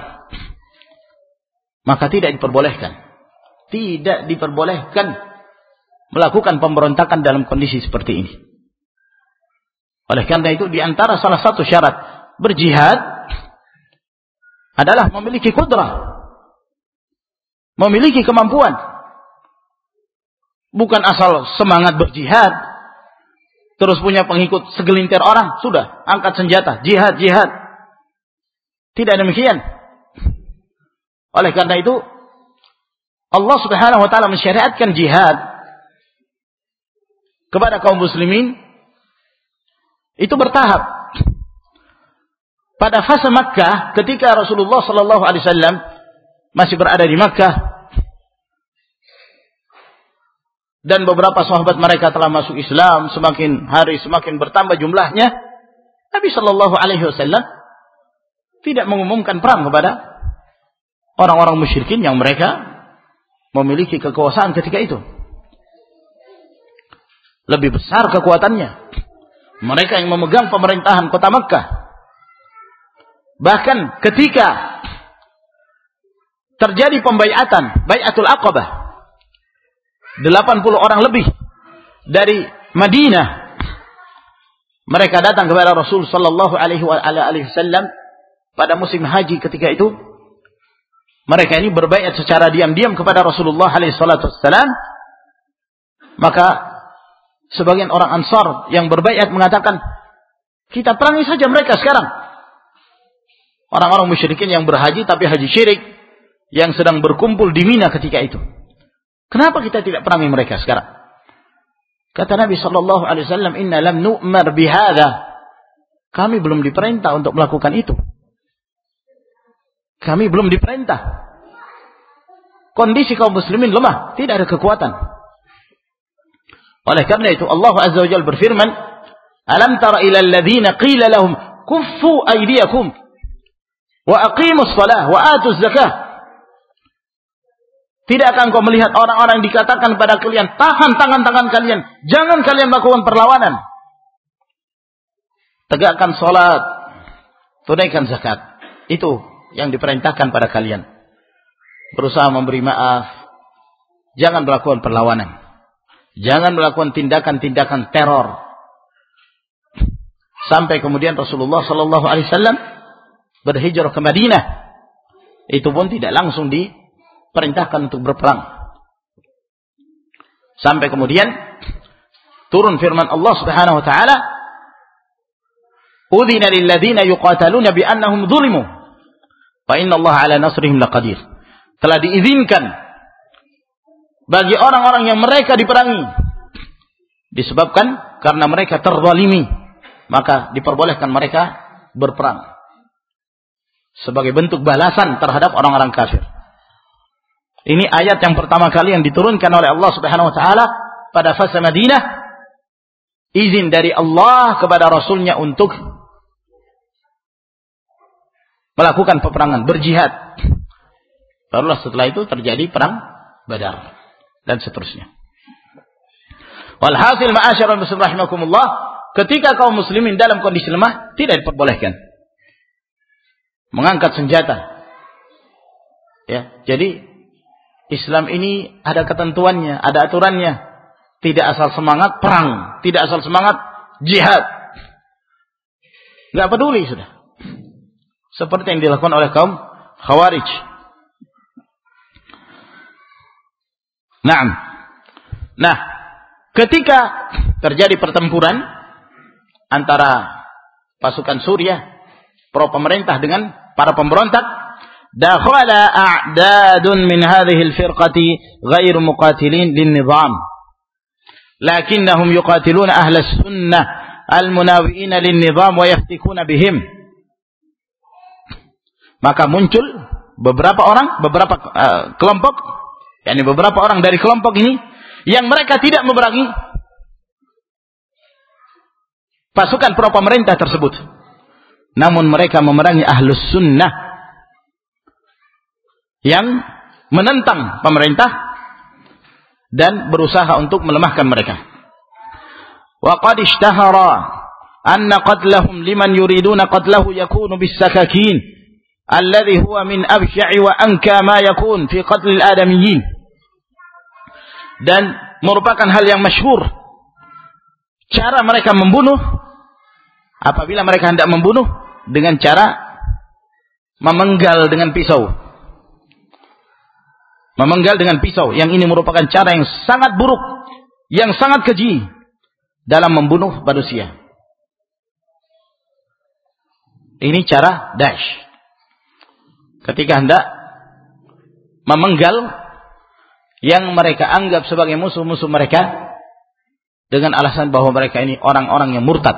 maka tidak diperbolehkan melakukan pemberontakan dalam kondisi seperti ini. Oleh karena itu, di antara salah satu syarat berjihad adalah memiliki kudrah, memiliki kemampuan. Bukan asal semangat berjihad, terus punya pengikut segelintir orang, sudah angkat senjata, jihad. Tidak demikian. Oleh karena itu, Allah Subhanahu wa taala mensyariatkan jihad kepada kaum muslimin itu bertahap. Pada fase Makkah, ketika Rasulullah sallallahu alaihi wasallam masih berada di Makkah dan beberapa sahabat mereka telah masuk Islam, semakin hari semakin bertambah jumlahnya, Nabi sallallahu alaihi wasallam tidak mengumumkan perang kepada orang-orang musyrikin yang mereka memiliki kekuasaan ketika itu. Lebih besar kekuatannya mereka yang memegang pemerintahan kota Makkah. Bahkan ketika terjadi pembaiatan, Bai'atul Aqabah, 80 orang lebih dari Madinah mereka datang kepada Rasul sallallahu alaihi wasallam pada musim haji ketika itu. Mereka ini berbaiat secara diam-diam kepada Rasulullah alaihi salatu wasallam. Maka sebagian orang Ansar yang berbaiat mengatakan, kita perangi saja mereka sekarang. Orang-orang musyrikin yang berhaji tapi haji syirik, yang sedang berkumpul di Mina ketika itu. Kenapa kita tidak perangi mereka sekarang? Kata Nabi sallallahu alaihi wasallam, "Inna lam nu'mar bihadza." Kami belum diperintah untuk melakukan itu. Kami belum diperintah. Kondisi kaum muslimin lemah, tidak ada kekuatan. Oleh karena itu Allah Azza wa Jalla berfirman, "Alam tara ila alladziina qila lahum kuffu aydiyakum wa aqimus shalah wa atuz zakah." Tidakkah engkau melihat orang-orang yang dikatakan pada kalian, tahan tangan-tangan kalian, jangan kalian melakukan perlawanan. Tegakkan salat, tunaikan zakat. Itu yang diperintahkan pada kalian. Berusaha memberi maaf, jangan melakukan perlawanan. Jangan melakukan tindakan-tindakan teror. Sampai kemudian Rasulullah sallallahu alaihi wasallam berhijrah ke Madinah. Itu pun tidak langsung diperintahkan untuk berperang. Sampai kemudian turun firman Allah Subhanahu wa taala, "Udzina lil ladzina yuqataluna bi annahum zulimu, fa innallaha 'ala nasrihim laqadir." Telah diizinkan bagi orang-orang yang mereka diperangi disebabkan karena mereka terzalimi, maka diperbolehkan mereka berperang sebagai bentuk balasan terhadap orang-orang kafir. Ini ayat yang pertama kali yang diturunkan oleh Allah Subhanahu wa taala pada fase Madinah, izin dari Allah kepada Rasulnya untuk melakukan peperangan, berjihad. Barulah setelah itu terjadi perang Badar dan seterusnya. Walhasil ma'asyiral muslimin rahimakumullah, ketika kaum muslimin dalam kondisi lemah tidak diperbolehkan mengangkat senjata. Ya, jadi Islam ini ada ketentuannya, ada aturannya. Tidak asal semangat perang, tidak asal semangat jihad. Enggak peduli sudah. Seperti yang dilakukan oleh kaum Khawarij. Nah, ketika terjadi pertempuran antara pasukan Suriah pro pemerintah dengan para pemberontak, dakhala a'dadun min hadhihi al-firqati ghairu muqatilin lin-nizam, lakinnahum yuqatiluna ahla sunnah al-munawi'ina lin-nizam wa yaftikuna bihim. Maka muncul beberapa kelompok, yakni beberapa orang dari kelompok ini yang mereka tidak memerangi pasukan pro pemerintah tersebut, namun mereka memerangi ahlus sunnah yang menentang pemerintah dan berusaha untuk melemahkan mereka. Wa qad ishtahara anna qatlahum liman yuriduna qatlahu yakunu bis-sakakin alladhi huwa min absya'i wa anka ma yakun fi qatl al-adamiyyin. Dan merupakan hal yang masyhur cara mereka membunuh, apabila mereka hendak membunuh, dengan cara memenggal dengan pisau. Memenggal dengan pisau, yang ini merupakan cara yang sangat buruk, yang sangat keji dalam membunuh manusia. Ini cara Daesh. Ketika hendak memenggal yang mereka anggap sebagai musuh-musuh mereka dengan alasan bahwa mereka ini orang-orang yang murtad.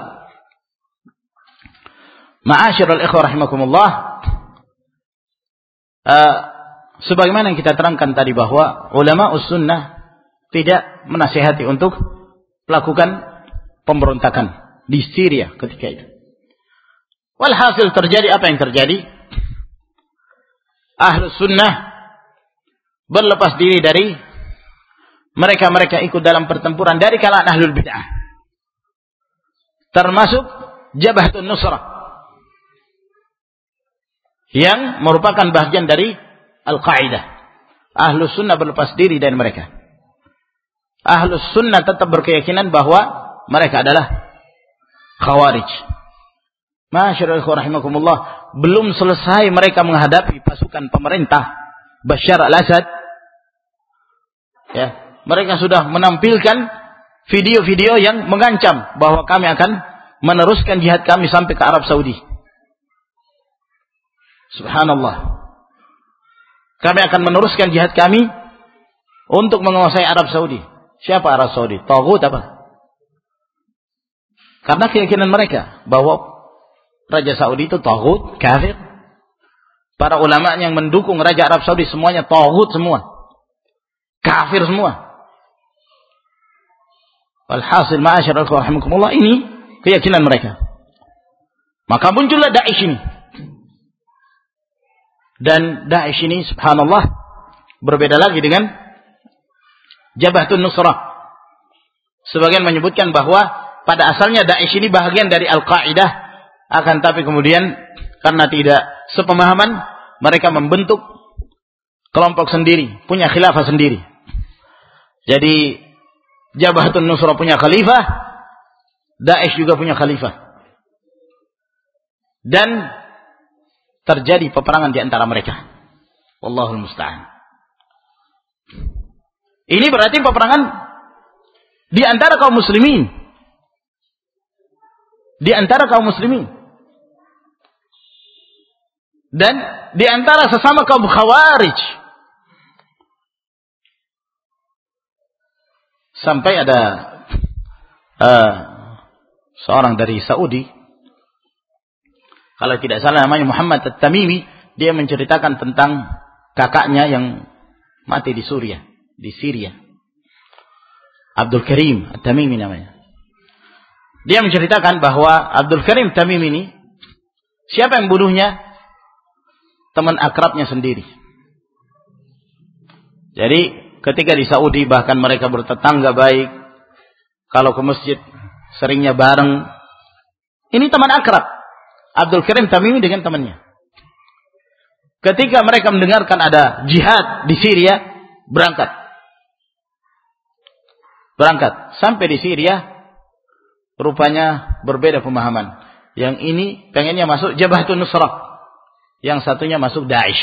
Ma'asyiral ikhwah rahimakumullah, sebagaimana yang kita terangkan tadi bahwa ulama us-sunnah tidak menasihati untuk melakukan pemberontakan di Syria ketika itu. Walhasil terjadi apa yang terjadi? Ahlus sunnah berlepas diri dari mereka ikut dalam pertempuran dari kalangan ahlul bid'ah, termasuk Jabhatun Nusrah yang merupakan bagian dari Al-Qa'idah. Ahlus sunnah berlepas diri dari mereka. Ahlus sunnah tetap berkeyakinan bahwa mereka adalah Khawarij. Masyaallah rahimakumullah, belum selesai mereka menghadapi pasukan pemerintah Bashar al-Assad, ya, mereka sudah menampilkan video-video yang mengancam bahwa kami akan meneruskan jihad kami sampai ke Arab Saudi. Subhanallah. Kami akan meneruskan jihad kami untuk menguasai Arab Saudi. Siapa Arab Saudi? Taghut apa? Karena keyakinan mereka bahwa Raja Saudi itu taghut, kafir. Para ulama yang mendukung Raja Arab Saudi semuanya taghut semua. Kafir semua. Walhasil ma'asyiral rahimakumullah, ini keyakinan mereka. Maka muncullah Daesh ini. Dan Daesh ini subhanallah berbeda lagi dengan Jabhatun Nusrah. Sebagian menyebutkan bahwa pada asalnya Daesh ini bahagian dari Al-Qa'idah, akan tapi kemudian karena tidak sepemahaman, mereka membentuk kelompok sendiri, punya khilafah sendiri. Jadi Jabhatun Nusrah punya khalifah, Daesh juga punya khalifah. Dan terjadi peperangan di antara mereka. Wallahul musta'an. Ini berarti peperangan di antara kaum muslimin. Di antara kaum muslimin. Dan di antara sesama kaum Khawarij. Sampai ada seorang dari Saudi, kalau tidak salah namanya Muhammad At-Tamimi, dia menceritakan tentang kakaknya yang mati di Syria. Abdul Karim At-Tamimi namanya. Dia menceritakan bahwa Abdul Karim At-Tamimi ini, siapa yang bunuhnya? Teman akrabnya sendiri. Jadi ketika di Saudi bahkan mereka bertetangga baik. Kalau ke masjid seringnya bareng. Ini teman akrab Abdul Karim Tamimi dengan temannya. Ketika mereka mendengarkan ada jihad di Syria, berangkat. berangkat. Sampai di Syria, rupanya berbeda pemahaman. Yang ini pengennya masuk Jabhatun Nusrah. Yang satunya masuk Daesh.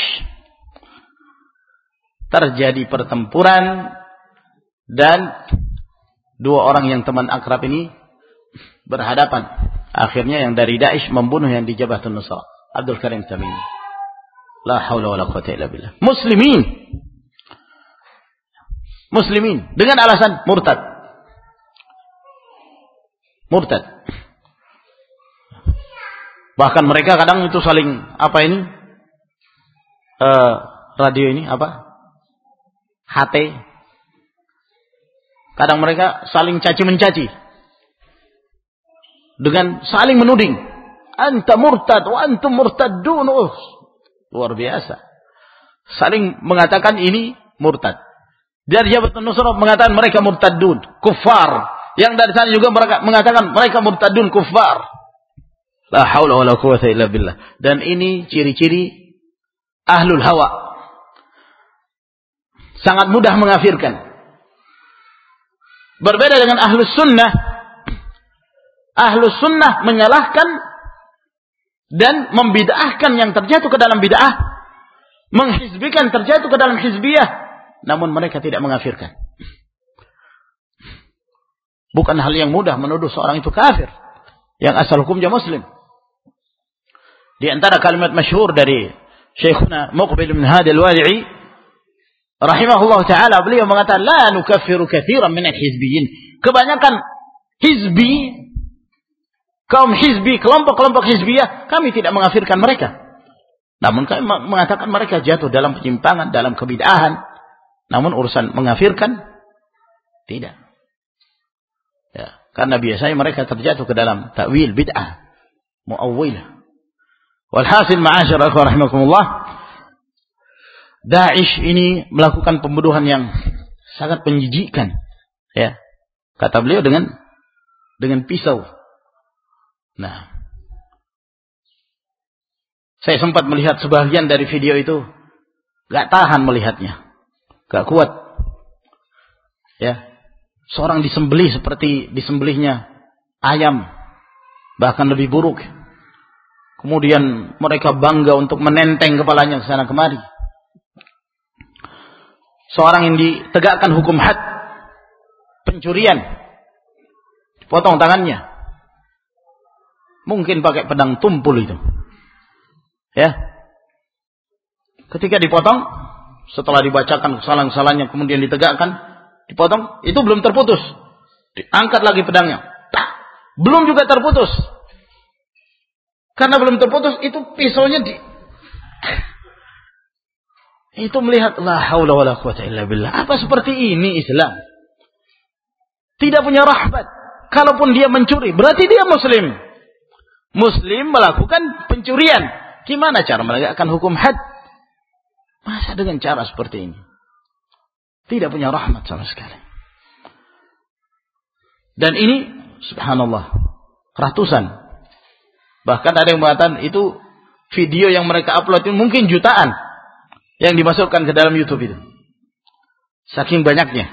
Terjadi pertempuran dan dua orang yang teman akrab ini berhadapan. Akhirnya yang dari Daesh membunuh yang di Jabhatun Nusrah, Abdul Karim Tamimi. La haula wala quwwata illa billah. Muslimin dengan alasan murtad. Bahkan mereka kadang itu saling radio ini HT. Kadang mereka saling caci mencaci dengan saling menuding. Anta murtad wa antum murtaddun. Luar biasa. Saling mengatakan ini murtad. Dari Jabhatun Nusrah mengatakan mereka murtaddun, kuffar. Yang dari sana juga mereka mengatakan mereka murtaddun, kuffar. La haula wala quwwata illa billah. Dan ini ciri-ciri ahlul hawa. Sangat mudah mengafirkan. Berbeda dengan ahlus sunnah. Ahlus sunnah menyalahkan dan membid'ahkan yang terjatuh ke dalam bid'ah, menghizbikan terjatuh ke dalam hizbiyah, namun mereka tidak mengafirkan. Bukan hal yang mudah menuduh seorang itu kafir yang asal hukumnya muslim. Di antara kalimat masyhur dari Syekhuna Muqbil bin Hadi Al-Wadi'i rahimahullah taala, beliau mengatakan la nukaffiru katsiran min al-hizbiyyin. Kebanyakan hizbi, kaum hizbi, kelompok-kelompok hizbiyah, kami tidak mengafirkan mereka. Namun kami mengatakan mereka jatuh dalam penyimpangan, dalam kebid'ahan. Namun urusan mengafirkan tidak. Ya, karena biasanya mereka terjatuh ke dalam takwil bid'ah, mu'awwilah. Walhasil ma'asyar akhwah rahimakumullah, Daesh ini melakukan pembunuhan yang sangat menjijikkan. Ya. Kata beliau dengan pisau. Nah, saya sempat melihat sebagian dari video itu, gak tahan melihatnya, gak kuat. Ya, seorang disembelih seperti disembelihnya ayam, bahkan lebih buruk. Kemudian mereka bangga untuk menenteng kepalanya ke sana kemari. Seorang yang ditegakkan hukum had, pencurian, potong tangannya. Mungkin pakai pedang tumpul itu. Ya. Ketika dipotong, setelah dibacakan kesalahan-kesalahannya kemudian ditegakkan, dipotong, itu belum terputus. Diangkat lagi pedangnya. Belum juga terputus. Karena belum terputus, itu pisaunya itu melihat la haula wala quwwata illa billah. Apa seperti ini Islam? Tidak punya rahmat. Kalaupun dia mencuri, berarti dia muslim. Muslim melakukan pencurian. Gimana cara menegakkan hukum had? Masa dengan cara seperti ini? Tidak punya rahmat sama sekali. Dan ini subhanallah, ratusan. Bahkan ada yang mengatakan itu video yang mereka upload itu mungkin jutaan yang dimasukkan ke dalam YouTube itu. Saking banyaknya.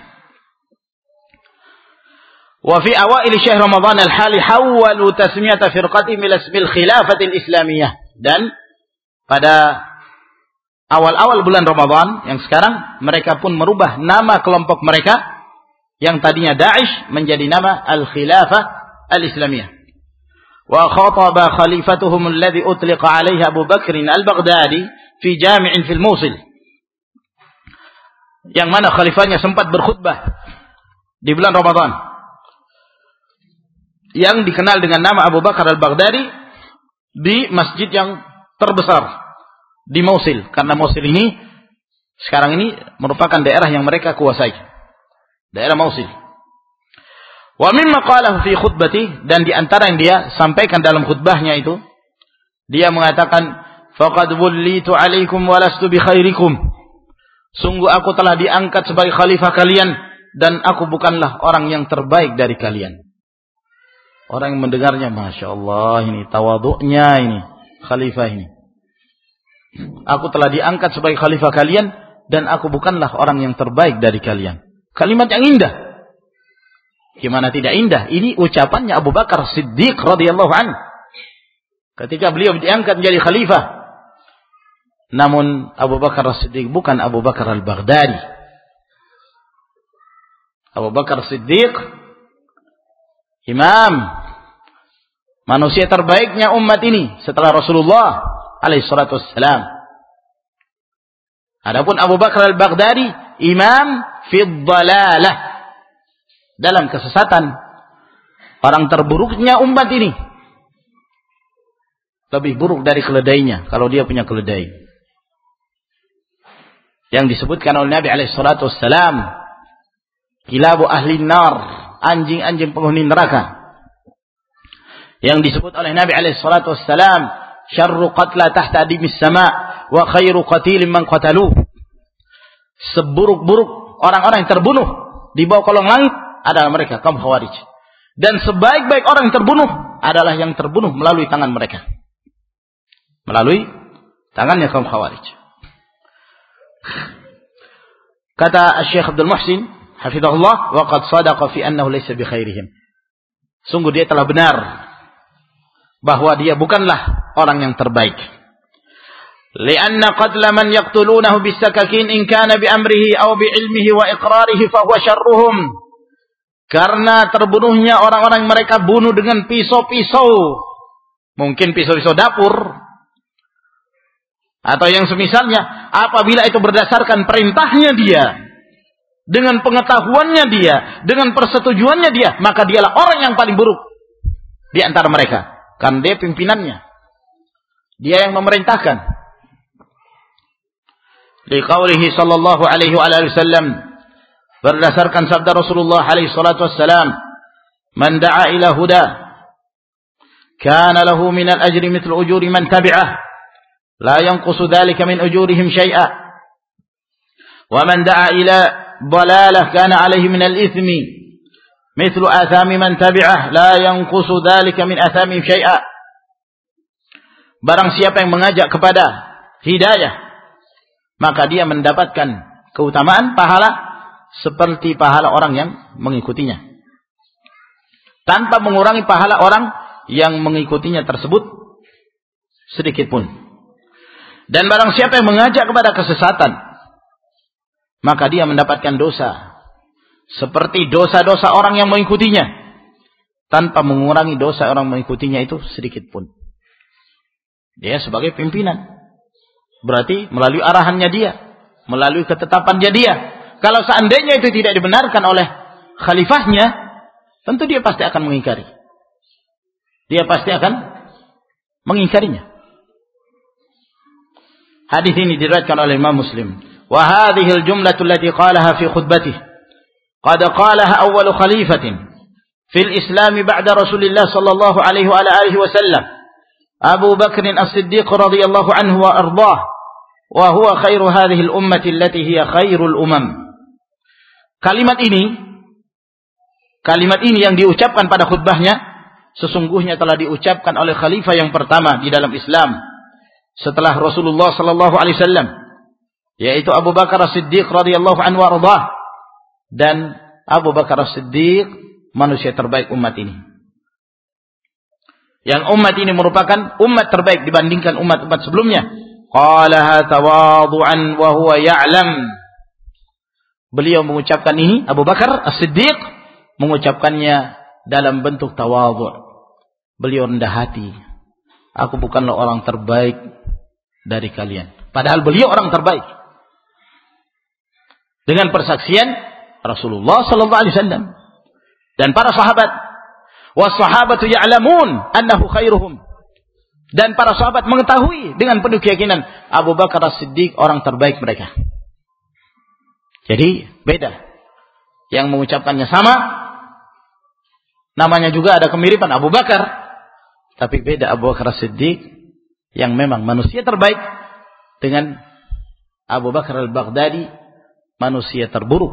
Wa fi awail syahr Ramadan al-hali hawwalu tasmiyata firqatihim ila ismil khilafah al-islamiyah. Dan pada awal-awal bulan Ramadan yang sekarang, mereka pun merubah nama kelompok mereka yang tadinya Daesh menjadi nama al-khilafah al-islamiyah. Wa khataba khalifatuhum alladhi utliqa alaihi Abu Bakr al-Baghdadi fi jami'in fil Mosul. Yang mana khalifahnya sempat berkhutbah di bulan Ramadan, yang dikenal dengan nama Abu Bakar al-Baghdadi, di masjid yang terbesar di Mosul. Karena Mosul ini sekarang ini merupakan daerah yang mereka kuasai, daerah Mosul. Wa mimma qalahu fi khutbati, dan di antara yang dia sampaikan dalam khutbahnya itu, dia mengatakan, faqad wullitu alaikum wa lastu bi khairikum. Sungguh aku telah diangkat sebagai khalifah kalian, dan aku bukanlah orang yang terbaik dari kalian. Orang yang mendengarnya, Masya Allah, ini tawaduknya ini khalifah ini. Aku telah diangkat sebagai khalifah kalian, dan aku bukanlah orang yang terbaik dari kalian. Kalimat yang indah. Gimana tidak indah? Ini ucapannya Abu Bakar Siddiq radhiyallahu anhu ketika beliau diangkat menjadi khalifah. Namun Abu Bakar Siddiq bukan Abu Bakar al-Baghdadi. Abu Bakar Siddiq imam, manusia terbaiknya umat ini setelah Rasulullah alaihi salatu wassalam. Adapun Abu Bakar al-Baghdadi imam fi dhalalah, dalam kesesatan, orang terburuknya umat ini. Lebih buruk dari keledainya kalau dia punya keledai. Yang disebutkan oleh Nabi alaihi salatu wassalam, kilabu ahli nar, anjing-anjing penghuni neraka. Yang disebut oleh Nabi alaihi salatu wassalam, syarru qatla tahta adimis sama wa khairu qatilin man qataluh. Seburuk-buruk orang-orang yang terbunuh di bawah kolong langit adalah mereka, kaum Khawarij. Dan sebaik-baik orang yang terbunuh adalah yang terbunuh melalui tangan mereka. Melalui tangannya kaum Khawarij. Kata Syekh Abdul Muhsin hafizahullah, wa qad sadaqa fi annahu laysa bi khairihim. Sungguh dia telah benar bahwa dia bukanlah orang yang terbaik. Lianna qatla man yaqtulunahu bisakakin in kana bi amrihi aw bi ilmihi wa iqrarihi fa huwa syarruhum. Karena terbunuhnya orang-orang mereka bunuh dengan pisau-pisau. Mungkin pisau-pisau dapur atau yang semisalnya, apabila itu berdasarkan perintahnya dia, dengan pengetahuannya dia, dengan persetujuannya dia, maka dialah orang yang paling buruk di antara mereka. Karena dia pimpinannya, dia yang memerintahkan. Liqaulihi sallallahu alaihi wasallam, berdasarkan sabda Rasulullah alaihi salatu wassalam, man da'a ila huda kana lahu min al-ajri mithlu ujuri man tabi'ah la yanqusu dhalika min ujurihim syai'a wa man da'a ila dhalalah kana alaihi min al-ithmi mithlu athami man tabi'ah la yanqusu dhalika min athamihim syai'a. Barang siapa yang mengajak kepada hidayah, maka dia mendapatkan keutamaan pahala seperti pahala orang yang mengikutinya, tanpa mengurangi pahala orang yang mengikutinya tersebut sedikit pun. Dan barang siapa yang mengajak kepada kesesatan, maka dia mendapatkan dosa seperti dosa-dosa orang yang mengikutinya, tanpa mengurangi dosa orang mengikutinya itu sedikit pun. Dia sebagai pimpinan, berarti melalui arahannya dia, melalui ketetapannya dia. Kalau seandainya itu tidak dibenarkan oleh khalifahnya, tentu dia pasti akan mengingkari. Dia pasti akan mengingkarinya. Hadis ini diriwayatkan oleh Imam Muslim. Wa hadhihi al-jumlatu allati qalaha fi khutbatihi qad qalaha awwal khalifatin fil Islam ba'da Rasulillah sallallahu alaihi wa alihi wasallam, Abu Bakr as-Siddiq radhiyallahu anhu wa ardhah, wa huwa khairu hadhihi al-ummati allati hiya khairul umam. Kalimat ini yang diucapkan pada khutbahnya sesungguhnya telah diucapkan oleh khalifah yang pertama di dalam Islam setelah Rasulullah sallallahu alaihi wasallam, yaitu Abu Bakar As-Siddiq radhiyallahu anhu warḍah. Dan Abu Bakar As-Siddiq manusia terbaik umat ini. Yang umat ini merupakan umat terbaik dibandingkan umat-umat sebelumnya. Qalaha tawadhu'an wa huwa ya'lam. Beliau mengucapkan ini, Abu Bakar As-Siddiq mengucapkannya dalam bentuk tawadhu'. Beliau rendah hati. Aku bukanlah orang terbaik dari kalian. Padahal beliau orang terbaik. Dengan persaksian Rasulullah sallallahu alaihi wasallam dan para sahabat. Was-sahabatu ya'lamun annahu khairuhum. Dan para sahabat mengetahui dengan penuh keyakinan Abu Bakar As-Siddiq orang terbaik mereka. Jadi beda. Yang mengucapkannya sama, namanya juga ada kemiripan Abu Bakar, tapi beda Abu Bakar As-Siddiq yang memang manusia terbaik dengan Abu Bakar Al-Baghdadi manusia terburuk.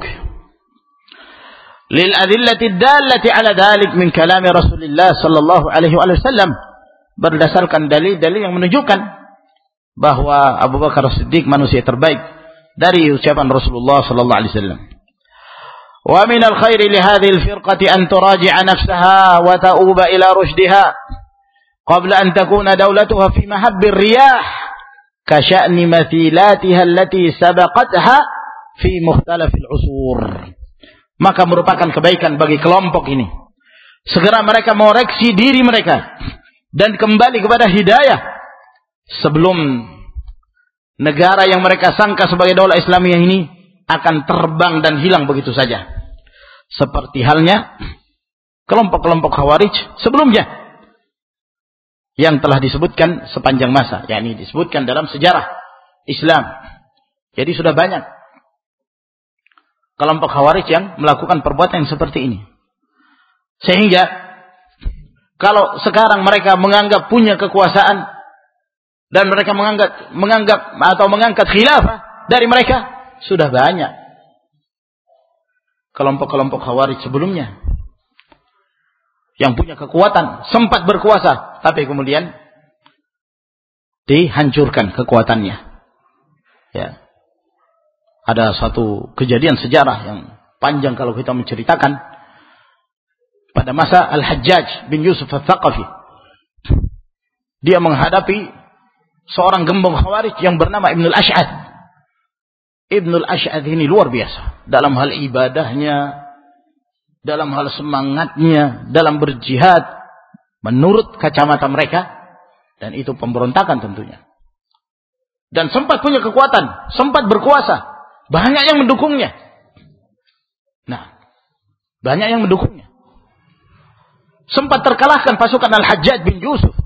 Lil adillati dallati ala dhalik min kalami Rasulillah sallallahu alaihi wasallam, berdasarkan dalil-dalil yang menunjukkan bahwa Abu Bakar As-Siddiq manusia terbaik dari ucapan Rasulullah sallallahu alaihi wasallam. Wa min al-khairi li hadhihi al-firqati an turaji'a nafsaha wa ta'uba ila rushdiha qabla an takuna dawlatuha fi mahabbi ar-riyah ka sya'ni mathilatiha allati sabaqatha fi mukhtalaf al-usur. Maka merupakan kebaikan bagi kelompok ini segera mereka mengoreksi diri mereka dan kembali kepada hidayah sebelum negara yang mereka sangka sebagai daulah Islamiyah ini akan terbang dan hilang begitu saja. Seperti halnya kelompok-kelompok Khawarij sebelumnya yang telah disebutkan sepanjang masa, yakni disebutkan dalam sejarah Islam. Jadi sudah banyak kelompok Khawarij yang melakukan perbuatan yang seperti ini. Sehingga kalau sekarang mereka menganggap punya kekuasaan dan mereka menganggap atau mengangkat khilafah dari mereka, sudah banyak kelompok-kelompok Khawarij sebelumnya yang punya kekuatan, sempat berkuasa, tapi kemudian dihancurkan kekuatannya. Ya. Ada satu kejadian sejarah yang panjang kalau kita menceritakan pada masa Al-Hajjaj bin Yusuf Al-Thaqafi. Dia menghadapi seorang gembong Khawarij yang bernama Ibnul Ash'ad. Ibnul Ash'ad ini luar biasa dalam hal ibadahnya, dalam hal semangatnya, dalam berjihad menurut kacamata mereka, dan itu pemberontakan tentunya. Dan sempat punya kekuatan, sempat berkuasa, banyak yang mendukungnya. Nah, banyak yang mendukungnya. Sempat terkalahkan pasukan Al-Hajjaj bin Yusuf.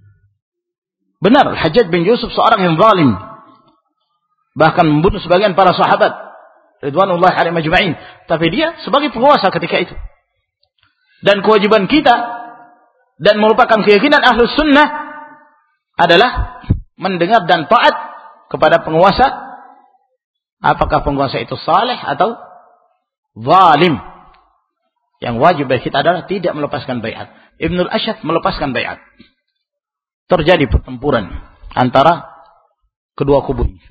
Benar, Al-Hajjaj bin Yusuf seorang yang zalim, bahkan membunuh sebagian para sahabat ridwanullah alaihim ajma'in, tapi dia sebagai penguasa ketika itu. Dan kewajiban kita dan merupakan keyakinan Ahlus Sunnah adalah mendengar dan taat kepada penguasa, apakah penguasa itu saleh atau zalim. Yang wajib bagi kita adalah tidak melepaskan baiat. Ibnul Ash'ad melepaskan baiat. Terjadi pertempuran antara kedua kubu ini.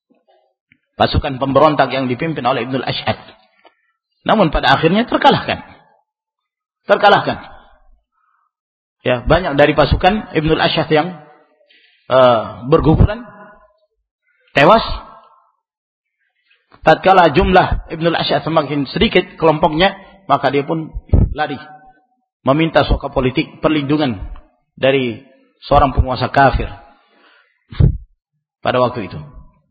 Pasukan pemberontak yang dipimpin oleh Ibnul Ash'ad. Namun pada akhirnya terkalahkan. Ya, banyak dari pasukan Ibnul Ash'ad yang berguguran, tewas. Tatkala jumlah Ibnul Ash'ad semakin sedikit kelompoknya, maka dia pun lari meminta suaka politik perlindungan dari seorang penguasa kafir pada waktu itu.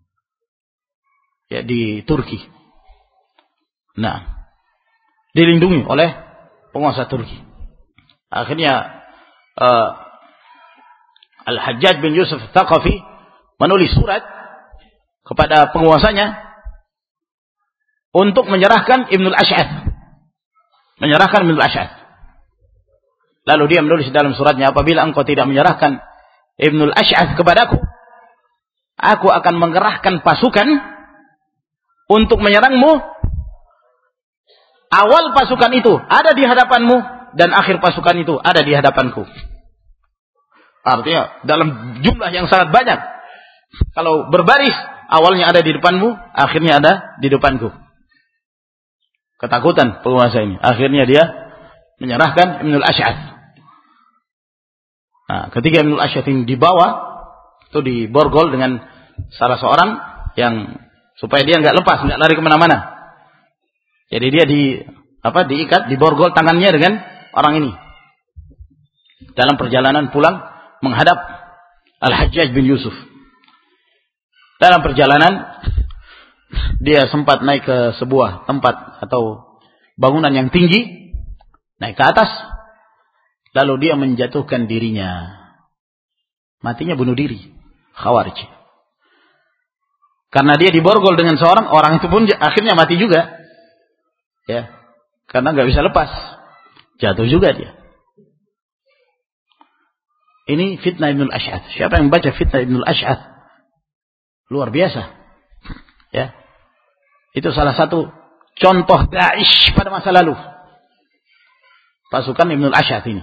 Ya, di Turki. Nah, dilindungi oleh penguasa Turki. Akhirnya Al-Hajjaj bin Yusuf Al-Thaqafi menulis surat kepada penguasanya untuk menyerahkan Ibnul Ash'ad. Lalu dia menulis dalam suratnya, apabila engkau tidak menyerahkan Ibnul Ash'ad kepadaku, aku akan mengerahkan pasukan untuk menyerangmu. Awal pasukan itu ada di hadapanmu dan akhir pasukan itu ada di hadapanku. Artinya dalam jumlah yang sangat banyak. Kalau berbaris, awalnya ada di depanmu, akhirnya ada di depanku. Ketakutan penguasa ini. Akhirnya dia menyerahkan Ibnul Ash'ad. Nah, ketika Ibnul Ash'ad ini dibawa, itu diborgol dengan salah seorang yang supaya dia nggak lepas, nggak lari kemana-mana. Jadi dia diikat, diborgol tangannya dengan orang ini. Dalam perjalanan pulang menghadap Al-Hajjaj bin Yusuf. Dalam perjalanan dia sempat naik ke sebuah tempat atau bangunan yang tinggi, naik ke atas, lalu dia menjatuhkan dirinya. Matinya bunuh diri, Khawarij. Karena dia diborgol dengan seorang, orang itu pun akhirnya mati juga. Ya. Karena nggak bisa lepas. Jatuh juga dia. Ini fitnah Ibnul Ash'ad. Siapa yang baca fitnah Ibnul Ash'ad? Luar biasa. Ya. Itu salah satu contoh Daesh pada masa lalu. Pasukan Ibnul Ash'ad ini.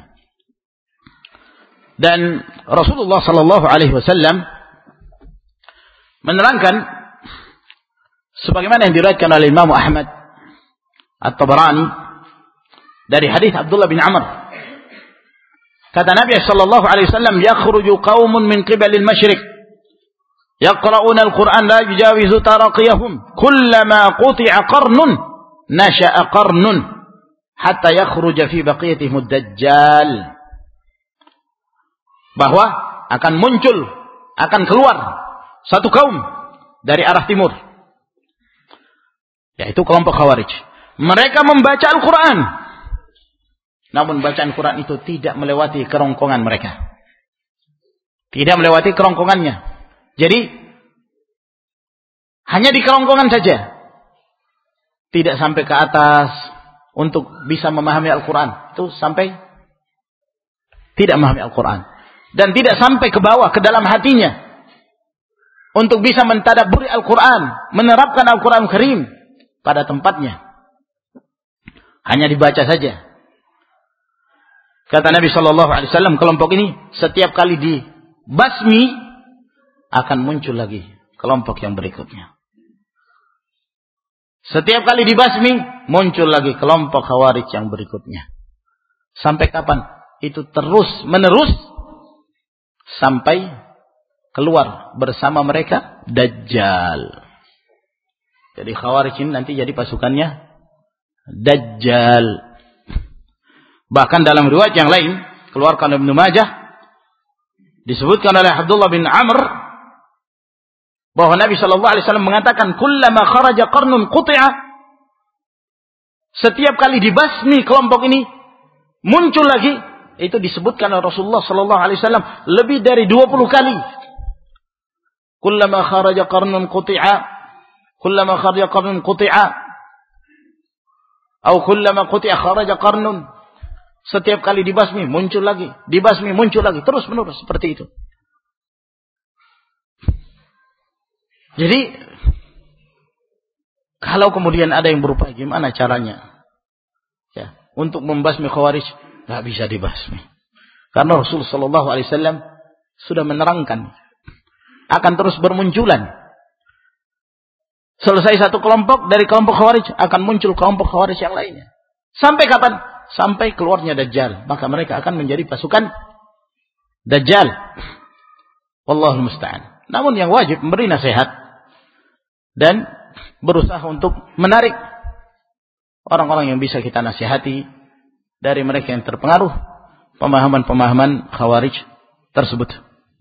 Dan Rasulullah sallallahu alaihi wasallam menerangkan sebagaimana yang diriwayatkan oleh Imam Ahmad At-Tabarani dari hadis Abdullah bin Amr. Kata Nabi sallallahu alaihi wasallam, "Yakhruju qaumun min qibalil masyriq yaqra'una al-Qur'an la yujawizu taraqiyahum, kullama quti'a qarnun nasha'a qarnun hatta yakhruja fi baqiyatihim ad-dajjal." Bahwa akan muncul, akan keluar satu kaum dari arah timur, yaitu kelompok Khawarij. Mereka membaca Al-Quran, namun bacaan Quran itu tidak melewati kerongkongan mereka. Tidak melewati kerongkongannya. Jadi hanya di kerongkongan saja, tidak sampai ke atas untuk bisa memahami Al-Quran. Itu sampai tidak memahami Al-Quran. Dan tidak sampai ke bawah, ke dalam hatinya, untuk bisa mentadabburi Al-Quran, menerapkan Al-Quran Karim pada tempatnya. Hanya dibaca saja. Kata Nabi SAW, kelompok ini setiap kali dibasmi akan muncul lagi kelompok yang berikutnya. Setiap kali dibasmi muncul lagi kelompok Khawarij yang berikutnya. Sampai kapan? Itu terus menerus sampai keluar bersama mereka Dajjal. Jadi Khawarij ini nanti jadi pasukannya Dajjal. Bahkan dalam riwayat yang lain, keluarkan Ibnu Majah, disebutkan oleh Abdullah bin Amr bahwa Nabi sallallahu alaihi wasallam mengatakan, "Kullama kharaja qarnun quti'a." Setiap kali dibasmi kelompok ini muncul lagi. Itu disebutkan oleh Rasulullah sallallahu alaihi wasallam lebih dari 20 kali. Kullama kharaja qarnun quti'a, kullama kharaja qarnun quti'a, atau kullama quti'a kharaja qarnun. Setiap kali dibasmi muncul lagi, dibasmi muncul lagi, terus menerus seperti itu. Jadi kalau kemudian ada yang berupaya gimana caranya ya untuk membasmi Khawarij, enggak bisa dibasmi. Karena Rasulullah sallallahu alaihi wasallam sudah menerangkan akan terus bermunculan. Selesai satu kelompok dari kelompok Khawarij, akan muncul kelompok Khawarij yang lainnya. Sampai kapan? Sampai keluarnya Dajjal. Maka mereka akan menjadi pasukan Dajjal. Wallahul musta'an. Namun yang wajib memberi nasihat dan berusaha untuk menarik orang-orang yang bisa kita nasihati dari mereka yang terpengaruh pemahaman-pemahaman Khawarij tersebut.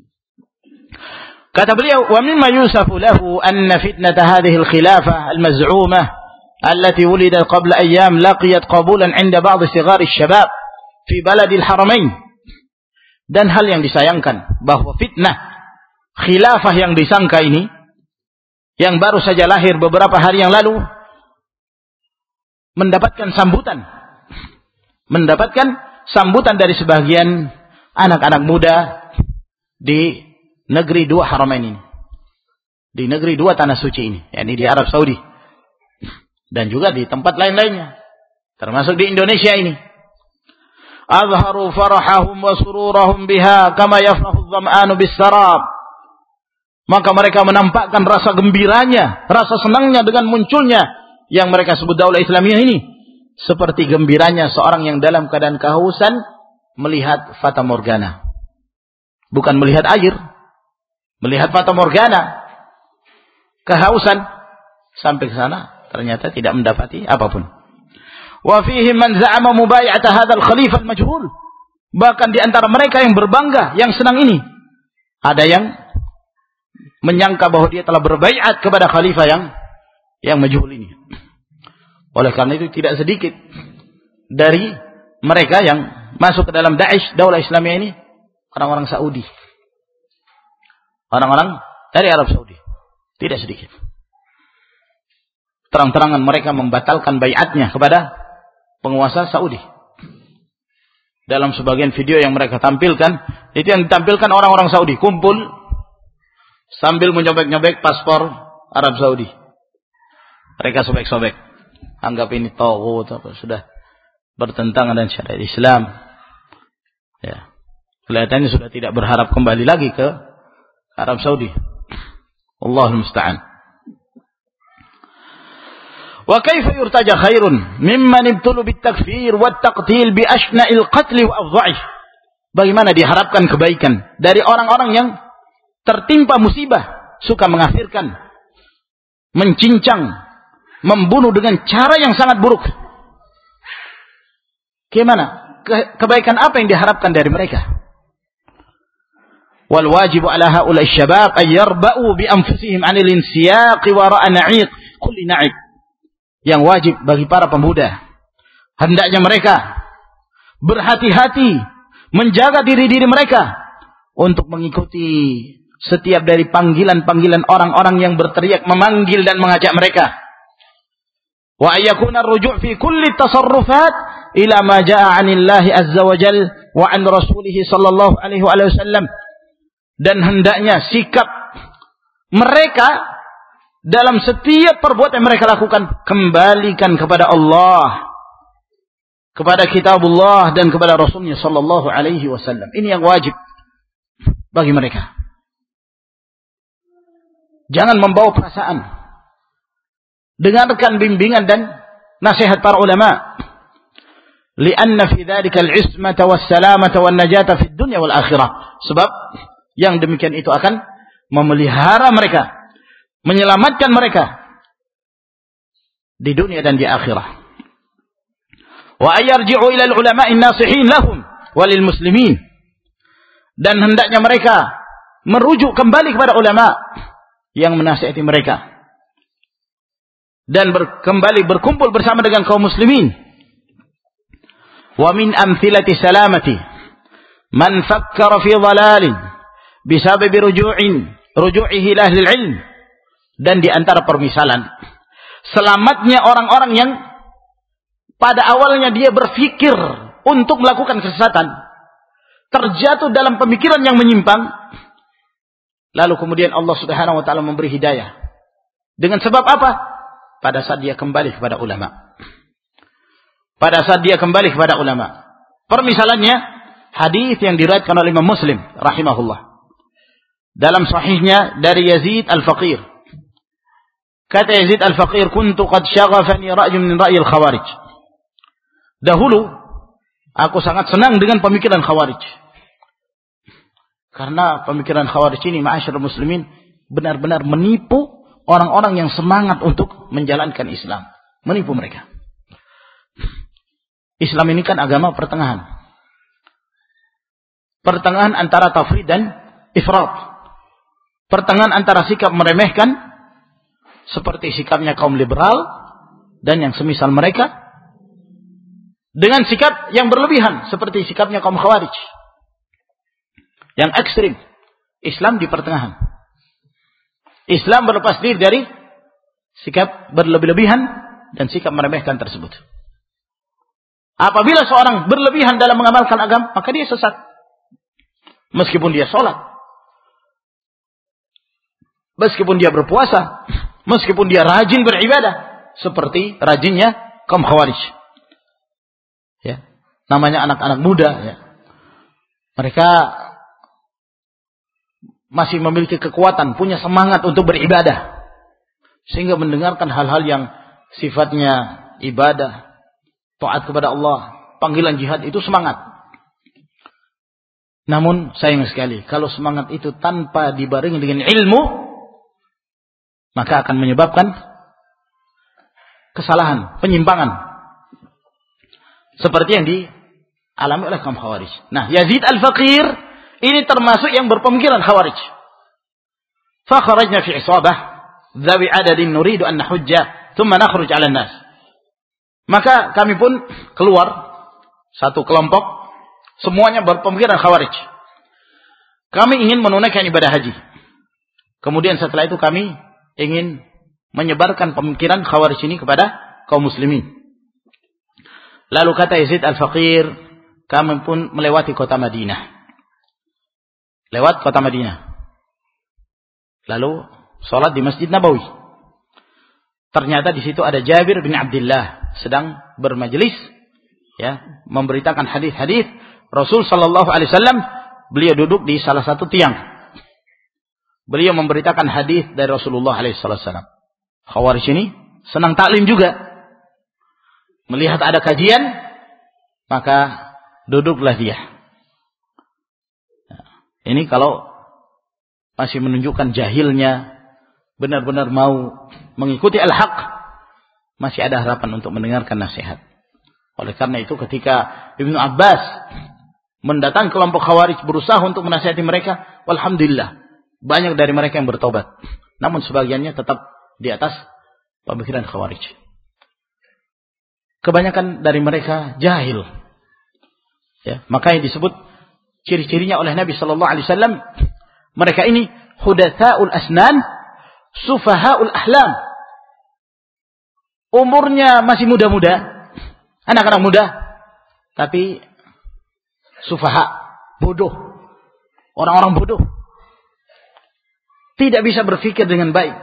Kata beliau, wa mimma yusafu lahu anna fitnata hadhihi al-khilafah al-maz'umah allati wulidat qabla ayyam laqiyat qabulan 'inda ba'd sighar asy-syabab fi balad al-haramain. Dan hal yang disayangkan bahwa fitnah khilafah yang disangka ini yang baru saja lahir beberapa hari yang lalu mendapatkan sambutan dari sebagian anak-anak muda di negeri dua haramain ini, di negeri dua tanah suci ini, yakni di Arab Saudi dan juga di tempat lain-lainnya, termasuk di Indonesia ini. Azharu farahahum wa sururahum biha kama yafrahu adh-dham'anu bis-sarab. Maka mereka menampakkan rasa gembiranya, rasa senangnya dengan munculnya yang mereka sebut Daulah Islamiyah ini, seperti gembiranya seorang yang dalam keadaan kehausan melihat fata morgana. Bukan melihat air, melihat fata morgana, kehausan sampai ke sana ternyata tidak mendapati apapun. Wa fihi man za'ama mubay'ata hadzal khalifah al-majhul. Bahkan di antara mereka yang berbangga, yang senang ini, ada yang menyangka bahwa dia telah berbaiat kepada khalifah yang majhul ini. Oleh karena itu tidak sedikit dari mereka yang masuk ke dalam Daesh, Daulah Islamiyah ini, orang-orang Saudi. Orang-orang dari Arab Saudi. Tidak sedikit. Terang-terangan mereka membatalkan baiatnya kepada penguasa Saudi. Dalam sebagian video yang mereka tampilkan, itu yang ditampilkan orang-orang Saudi kumpul sambil menyobek-nyobek paspor Arab Saudi. Mereka sobek-sobek. Anggap ini taghut, sudah bertentangan dengan syariat Islam. Ya. Kelihatannya sudah tidak berharap kembali lagi ke Arab Saudi. Allahul musta'an. Wa kaifa yurtaja khairun mimman ibtulu bitakfir wa taqtil bi ashna'il qatl wa afdha'ih. Bagaimana diharapkan kebaikan dari orang-orang yang tertimpa musibah, suka mengafirkan, mencincang, membunuh dengan cara yang sangat buruk. Gimana? Kebaikan apa yang diharapkan dari mereka? Wal wajibu ala haula'i syabab ay yarba'u bi anfusihim 'anil insiyaq wara'a na'iq kulli na'iq. Yang wajib bagi para pemuda, hendaknya mereka berhati-hati menjaga diri-diri mereka untuk mengikuti setiap dari panggilan-panggilan orang-orang yang berteriak memanggil dan mengajak mereka. Wa ayyakuna ar-ruju' fi kulli tasarrufat ila ma jaa'a 'anillahi azza wa jalla wa 'an rasulih sallallahu alaihi wasallam. Dan hendaknya sikap mereka dalam setiap perbuatan yang mereka lakukan kembalikan kepada Allah, kepada kitabullah dan kepada Rasulnya sallallahu alaihi wasallam. Ini yang wajib bagi mereka. Jangan membawa perasaan. Dengarkan bimbingan dan nasihat para ulama. Lianna fi dzalika al-'ismata was-salamata wan-najata fid dunya wal akhirah. Sebab yang demikian itu akan memelihara mereka, menyelamatkan mereka di dunia dan di akhirat. Wa ayarji'u ila al-ulama'in nasihin lahum walil muslimin. Dan hendaknya mereka merujuk kembali kepada ulama yang menasihati mereka dan kembali berkumpul bersama dengan kaum muslimin. Wa min amthilati salamati man fakkara fi dhalalin bisabab ruju'ihi ila ahli al-'ilm. Dan di antara permisalan selamatnya orang-orang yang pada awalnya dia berpikir untuk melakukan kesesatan, terjatuh dalam pemikiran yang menyimpang, lalu kemudian Allah Subhanahu wa taala memberi hidayah. Dengan sebab apa? Pada saat dia kembali kepada ulama. Pada saat dia kembali kepada ulama. Permisalannya hadis yang diriwayatkan oleh Imam Muslim rahimahullah dalam sahihnya dari Yazid Al-Faqir. Kata Yazid Al-Faqir, kuntu qad syaghafani ra'yun min ra'yil khawarij. Dahulu aku sangat senang dengan pemikiran khawarij. Karena pemikiran khawarij ini, ma'asyiral muslimin, benar-benar menipu orang-orang yang semangat untuk menjalankan Islam. Menipu mereka. Islam ini kan agama pertengahan. Pertengahan antara tafrid dan ifrat. Pertengahan antara sikap meremehkan seperti sikapnya kaum liberal dan yang semisal mereka, dengan sikap yang berlebihan seperti sikapnya kaum khawarij yang ekstrim. Islam di pertengahan. Islam berlepas diri dari sikap berlebih-lebihan dan sikap meremehkan tersebut. Apabila seorang berlebihan dalam mengamalkan agama, maka dia sesat. Meskipun dia sholat, meskipun dia berpuasa, meskipun dia rajin beribadah, seperti rajinnya kaum khawarij. Ya, namanya anak-anak muda. Ya. Mereka masih memiliki kekuatan, punya semangat untuk beribadah, sehingga mendengarkan hal-hal yang sifatnya ibadah, taat kepada Allah, panggilan jihad itu semangat. Namun sayang sekali, kalau semangat itu tanpa dibarengi dengan ilmu, maka akan menyebabkan kesalahan, penyimpangan. Seperti yang dialami oleh kaum khawarij. Nah, Yazid Al-Faqir ini termasuk yang berpemikiran khawarij. Fakharajna fi isabah dhawi adadin nuridu an nahujja thumma nakhruj 'ala an-nas. Maka kami pun keluar satu kelompok, semuanya berpemikiran khawarij. Kami ingin menunaikan ibadah haji. Kemudian setelah itu kami ingin menyebarkan pemikiran khawarij ini kepada kaum muslimin. Lalu kata Yazid Al-Faqir, kami pun melewati kota Madinah. Lewat kota Madinah. Lalu sholat di Masjid Nabawi. Ternyata di situ ada Jabir bin Abdullah sedang bermajelis, ya, memberitakan hadis-hadis Rasul sallallahu alaihi wasallam. Beliau duduk di salah satu tiang. Beliau memberitakan hadis dari Rasulullah alaihi wasallam. Khawarij ini senang taklim juga. Melihat ada kajian, maka duduklah dia. Ini kalau masih menunjukkan jahilnya, benar-benar mau mengikuti al-haq, masih ada harapan untuk mendengarkan nasihat. Oleh karena itu ketika Ibnu Abbas mendatangi kelompok Khawarij berusaha untuk menasihati mereka, walhamdulillah banyak dari mereka yang bertobat. Namun sebagiannya tetap di atas pemikiran Khawarij. Kebanyakan dari mereka jahil. Ya, makanya disebut ciri-cirinya oleh Nabi sallallahu alaihi wasallam, mereka ini hudatsaul asnan, sufahaul ahlam. Umurnya masih muda-muda, anak-anak muda, tapi sufaha, bodoh. Orang-orang bodoh. Tidak bisa berpikir dengan baik.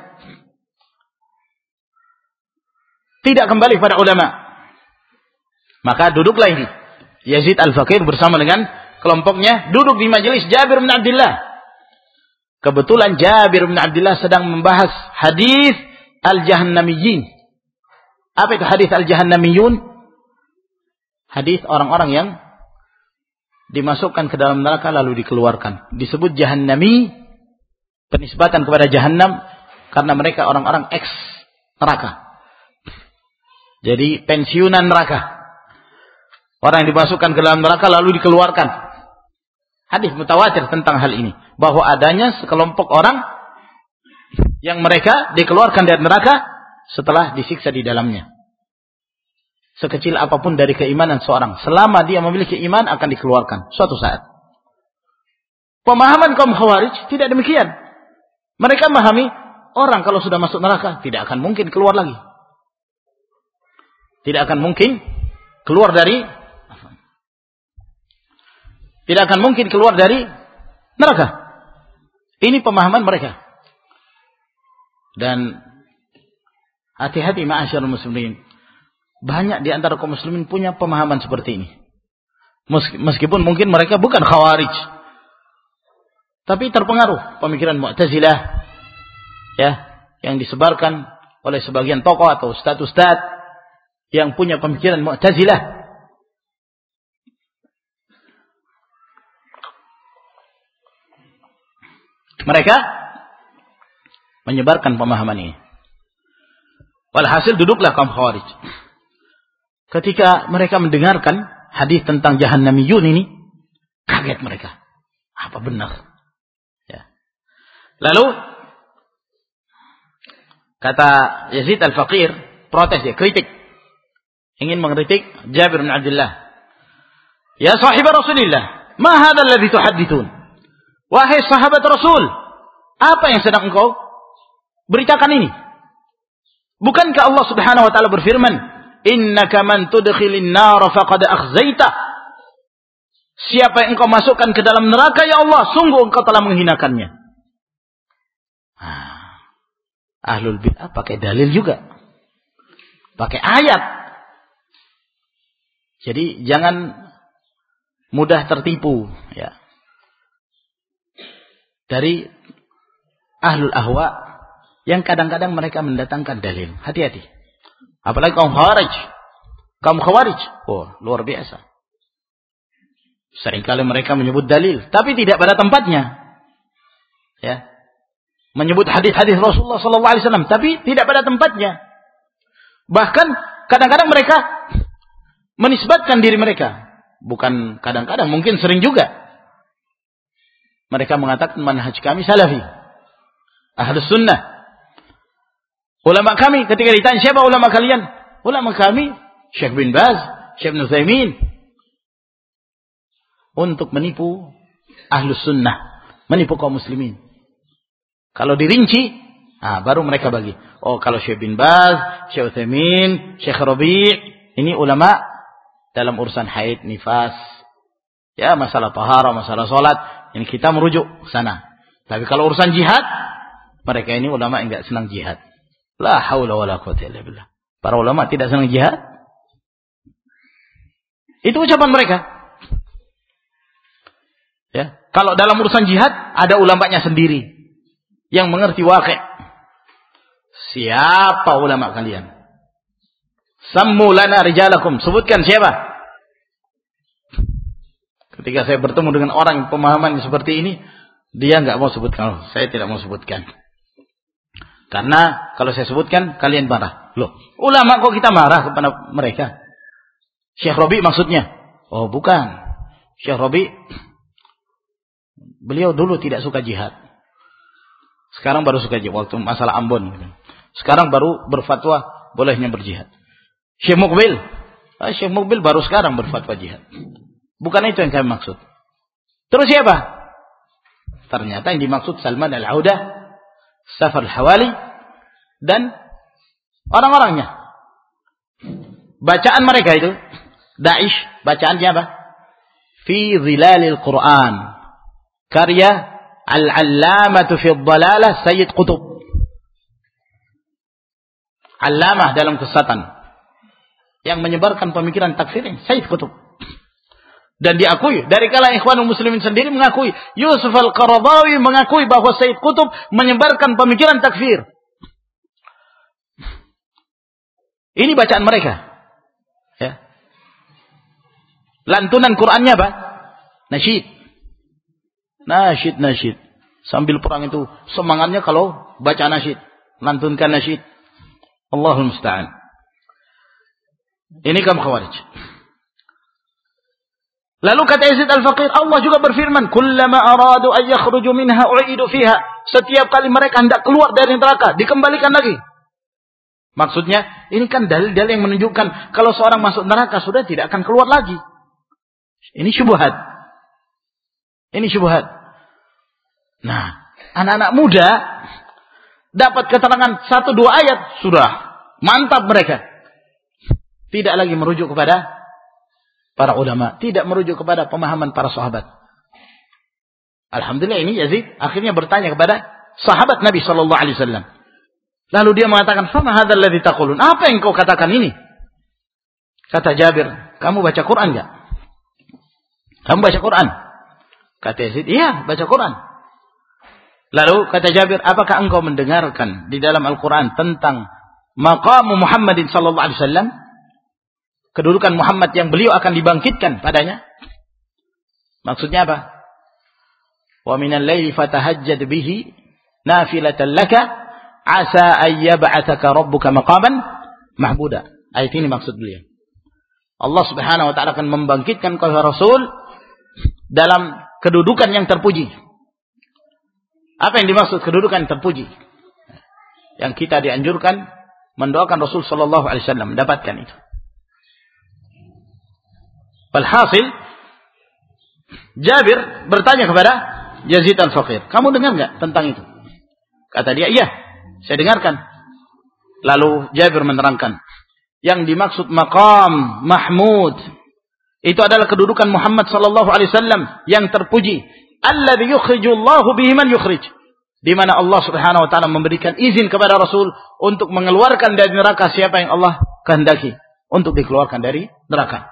Tidak kembali pada ulama. Maka duduklah ini Yazid Al-Faqir bersama dengan kelompoknya duduk di majelis Jabir bin Abdullah. Kebetulan Jabir bin Abdullah sedang membahas hadis Al-Jahannamiyyin. Apa itu hadis Al-Jahannamiyun? Hadis orang-orang yang dimasukkan ke dalam neraka lalu dikeluarkan. Disebut Jahannami, penisbatan kepada Jahannam karena mereka orang-orang ex neraka. Jadi pensiunan neraka. Orang yang dimasukkan ke dalam neraka lalu dikeluarkan. Hadis mutawatir tentang hal ini. Bahwa adanya sekelompok orang yang mereka dikeluarkan dari neraka setelah disiksa di dalamnya. Sekecil apapun dari keimanan seorang, selama dia memiliki iman akan dikeluarkan suatu saat. Pemahaman kaum Khawarij tidak demikian. Mereka memahami orang kalau sudah masuk neraka tidak akan mungkin keluar lagi. Tidak akan mungkin keluar dari neraka. Ini pemahaman mereka. Dan hati-hati ma'asyarul muslimin. Banyak di antara kaum muslimin punya pemahaman seperti ini. Meskipun mungkin mereka bukan Khawarij. Tapi terpengaruh pemikiran Mu'tazilah. Ya, yang disebarkan oleh sebagian tokoh atau ustaz-ustaz yang punya pemikiran Mu'tazilah. Mereka menyebarkan pemahaman ini. Walhasil duduklah kaum Khawarij. Ketika mereka mendengarkan hadis tentang Jahannamiyun ini, kaget mereka. Apa benar? Ya. Lalu kata Yazid Al-Faqir, protes dia, kritik. Ingin mengkritik Jabir bin Abdullah. Ya sahib Rasulullah, ma hadzal ladzi tuhadditsun? Wahai sahabat Rasul, apa yang sedang engkau beritakan ini? Bukankah Allah Subhanahu wa taala berfirman, "Innaka man tudkhilin nar faqad akhzaita." Siapa yang engkau masukkan ke dalam neraka ya Allah, sungguh engkau telah menghinakannya. Ahlul bid'ah pakai dalil juga. Pakai ayat. Jadi jangan mudah tertipu, ya. Dari ahlul ahwa yang kadang-kadang mereka mendatangkan dalil. Hati-hati. Apalagi kaum Khawarij. Kaum Khawarij, oh, luar biasa. Seringkali mereka menyebut dalil, tapi tidak pada tempatnya. Ya. Menyebut hadis-hadis Rasulullah SAW, tapi tidak pada tempatnya. Bahkan kadang-kadang mereka menisbatkan diri mereka. Bukan kadang-kadang, mungkin sering juga. Mereka mengatakan manhaj kami salafi. Ahlus sunnah. Ulama kami ketika ditanya siapa ulama kalian? Ulama kami Syekh bin Baz, Syekh bin Utsaimin. Untuk menipu ahlus sunnah. Menipu kaum muslimin. Kalau dirinci, baru mereka bagi. Oh kalau Syekh bin Baz, Syekh Utsaimin, Syekh Rabi' ini ulama dalam urusan haid, nifas. Ya masalah taharah, masalah salat. Ini kita merujuk ke sana. Tapi kalau urusan jihad, mereka ini ulama yang enggak senang jihad. La haula wala quwwata illa billah. Para ulama tidak senang jihad. Itu ucapan mereka. Ya, kalau dalam urusan jihad ada ulamanya sendiri yang mengerti waqi'. Siapa ulama kalian? Sammu lana rijalakum. Sebutkan siapa. Ketika saya bertemu dengan orang pemahaman seperti ini, dia enggak mau sebutkan. Saya tidak mau sebutkan. Karena kalau saya sebutkan, kalian marah. Loh, ulama kok kita marah kepada mereka? Syekh Rabi maksudnya? Oh, bukan. Syekh Rabi, beliau dulu tidak suka jihad. Sekarang baru suka jihad. Waktu masalah Ambon. Sekarang baru berfatwa bolehnya berjihad. Syekh Mukbil baru sekarang berfatwa jihad. Bukan itu yang kami maksud. Terus siapa? Ternyata yang dimaksud Salman Al-Audah, Safar Al-Hawali, dan orang-orangnya. Bacaan mereka itu, Daesh, bacaannya apa? Fi Zilalil Quran. Karya Al-Allamatu fi Dhalalah Sayyid Qutub. Allamah dalam kesesatan. Yang menyebarkan pemikiran takfir Sayyid Qutub. Dan diakui dari kalangan Ikhwanul Muslimin sendiri mengakui, Yusuf Al-Qaradawi mengakui bahwa Sayyid Qutb menyebarkan pemikiran takfir. Ini bacaan mereka. Ya. Lantunan Qur'annya apa? Nasyid. Nasyid. Sambil perang itu semangatnya kalau baca nasyid, lantunkan nasyid. Allahul musta'an. Ini kaum Khawarij. Lalu kata Yazid Al-Faqir, Allah juga berfirman, "Kullama aradu an yakhruju minha u'idu fiha." Setiap kali mereka hendak keluar dari neraka, dikembalikan lagi. Maksudnya, ini kan dalil-dalil yang menunjukkan kalau seorang masuk neraka sudah tidak akan keluar lagi. Ini syubhat. Nah, anak-anak muda dapat keterangan 1-2 ayat sudah mantap mereka. Tidak lagi merujuk kepada para ulama, tidak merujuk kepada pemahaman para sahabat. Alhamdulillah ini Yazid akhirnya bertanya kepada sahabat Nabi sallallahu alaihi wasallam. Lalu dia mengatakan, "Fama hadzal ladzi taqulun?" Apa yang kau katakan ini? Kata Jabir, "Kamu baca Quran enggak?" "Kamu baca Quran?" Kata Yazid, "Iya, baca Quran." Lalu kata Jabir, "Apakah engkau mendengarkan di dalam Al-Quran tentang maqam Muhammadin sallallahu alaihi wasallam? Kedudukan Muhammad yang beliau akan dibangkitkan padanya?" Maksudnya apa? "Wa minal laili fatahajjad bihi nafilatan laka asa an yab'atsaka rabbuka maqaman mahmuda." Ayat ini maksud beliau. Allah Subhanahu wa taala akan membangkitkan kau Rasul dalam kedudukan yang terpuji. Apa yang dimaksud kedudukan terpuji? Yang kita dianjurkan mendoakan Rasul sallallahu alaihi wasallam mendapatkan itu. Walhasil, Jabir bertanya kepada Yazid Al-Faqir, "Kamu dengar enggak tentang itu?" Kata dia, "Iya, saya dengarkan." Lalu Jabir menerangkan, yang dimaksud maqam mahmud itu adalah kedudukan Muhammad sallallahu alaihi wasallam yang terpuji, alladzi yukhrijullahu bihi man yukhrij, di mana Allah Subhanahu wa taala memberikan izin kepada Rasul untuk mengeluarkan dari neraka siapa yang Allah kehendaki untuk dikeluarkan dari neraka.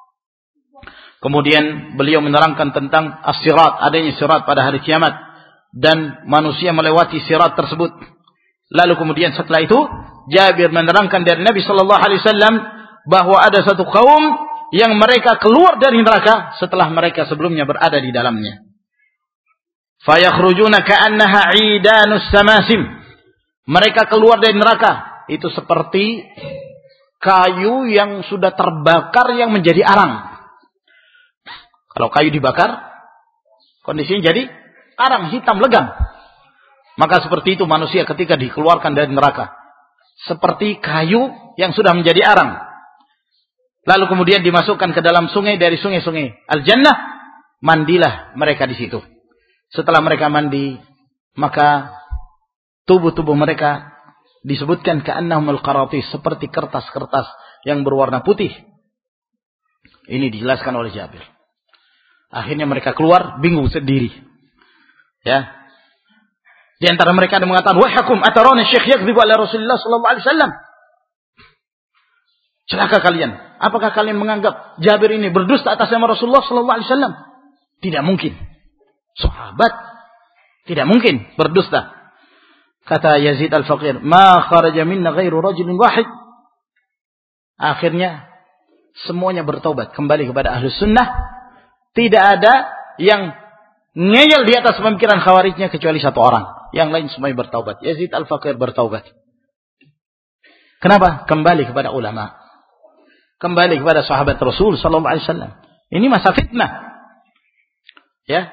Kemudian beliau menerangkan tentang as-sirat, adanya sirat pada hari kiamat dan manusia melewati sirat tersebut. Lalu kemudian setelah itu Jabir menerangkan dari Nabi sallallahu alaihi wasallam bahwa ada satu kaum yang mereka keluar dari neraka setelah mereka sebelumnya berada di dalamnya. Fayakhrujuna ka'annaha 'idanus samasim. Mereka keluar dari neraka itu seperti kayu yang sudah terbakar yang menjadi arang. Kalau kayu dibakar, kondisinya jadi arang hitam legam. Maka seperti itu manusia ketika dikeluarkan dari neraka. Seperti kayu yang sudah menjadi arang. Lalu kemudian dimasukkan ke dalam sungai dari sungai-sungai Al-Jannah. Mandilah mereka di situ. Setelah mereka mandi, maka tubuh-tubuh mereka disebutkan ka'annahumul qaratis, seperti kertas-kertas yang berwarna putih. Ini dijelaskan oleh Jabir. Akhirnya mereka keluar bingung sendiri. Ya. Di antara mereka ada mengatakan, "Wahhakum atarana syekh yakdzibu ala Rasulullah sallallahu alaihi wasallam." Celaka kalian. Apakah kalian menganggap Jabir ini berdusta atas nama Rasulullah sallallahu alaihi wasallam? Tidak mungkin. Sahabat tidak mungkin berdusta. Kata Yazid Al-Faqir, "Ma kharaja minna ghairu rajulin wahid." Akhirnya semuanya bertaubat kembali kepada Ahlus Sunnah. Tidak ada yang ngeyel di atas pemikiran Khawarijnya kecuali satu orang. Yang lain semuanya bertaubat. Yazid Al-Faqir bertaubat. Kenapa? Kembali kepada ulama. Kembali kepada sahabat Rasul sallallahu alaihi wasallam. Ini masa fitnah. Ya.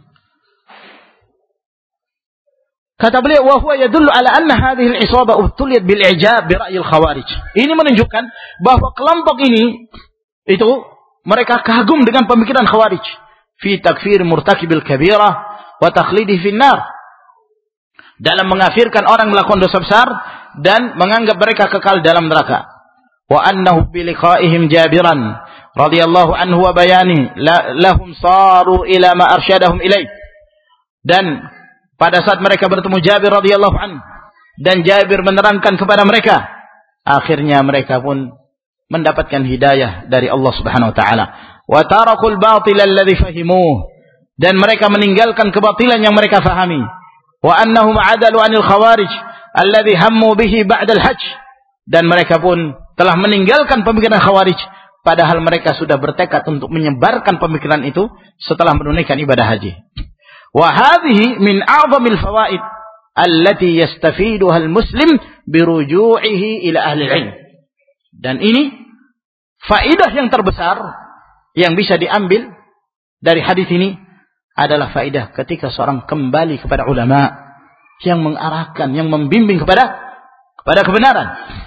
Kata beliau, wa huwa yadullu ala anna hadhihi al-isaba ubtuliyat bil i'jab bi ra'yi al-khawarij. Ini menunjukkan bahwa kelompok ini itu mereka kagum dengan pemikiran Khawarij fi takfir murtakibil kabirah wa takhlidihi fin nar. Dalam mengafirkan orang melakukan dosa besar dan menganggap mereka kekal dalam neraka. Wa annahu bi liqa'ihim Jabiran radhiyallahu anhu wa bayani lahum saru ila ma arsyadahum ilaih. Dan pada saat mereka bertemu Jabir radhiyallahu anhu dan Jabir menerangkan kepada mereka, akhirnya mereka pun mendapatkan hidayah dari Allah Subhanahu wa taala. Wa tarakul batil alladhi fahimuh, dan mereka meninggalkan kebatilan yang mereka fahami. Wa annahum adalu anil khawarij alladhi hammu bihi ba'da al-hajj, dan mereka pun telah meninggalkan pemikiran Khawarij padahal mereka sudah bertekad untuk menyebarkan pemikiran itu setelah menunaikan ibadah haji. Wa hadhihi min a'zamil fawaid allati yastafiduha al-muslim biruju'ihi ila ahli al-'ilm. Dan ini faedah yang terbesar yang bisa diambil dari hadis ini adalah faedah ketika seorang kembali kepada ulama yang mengarahkan, yang membimbing kepada kebenaran.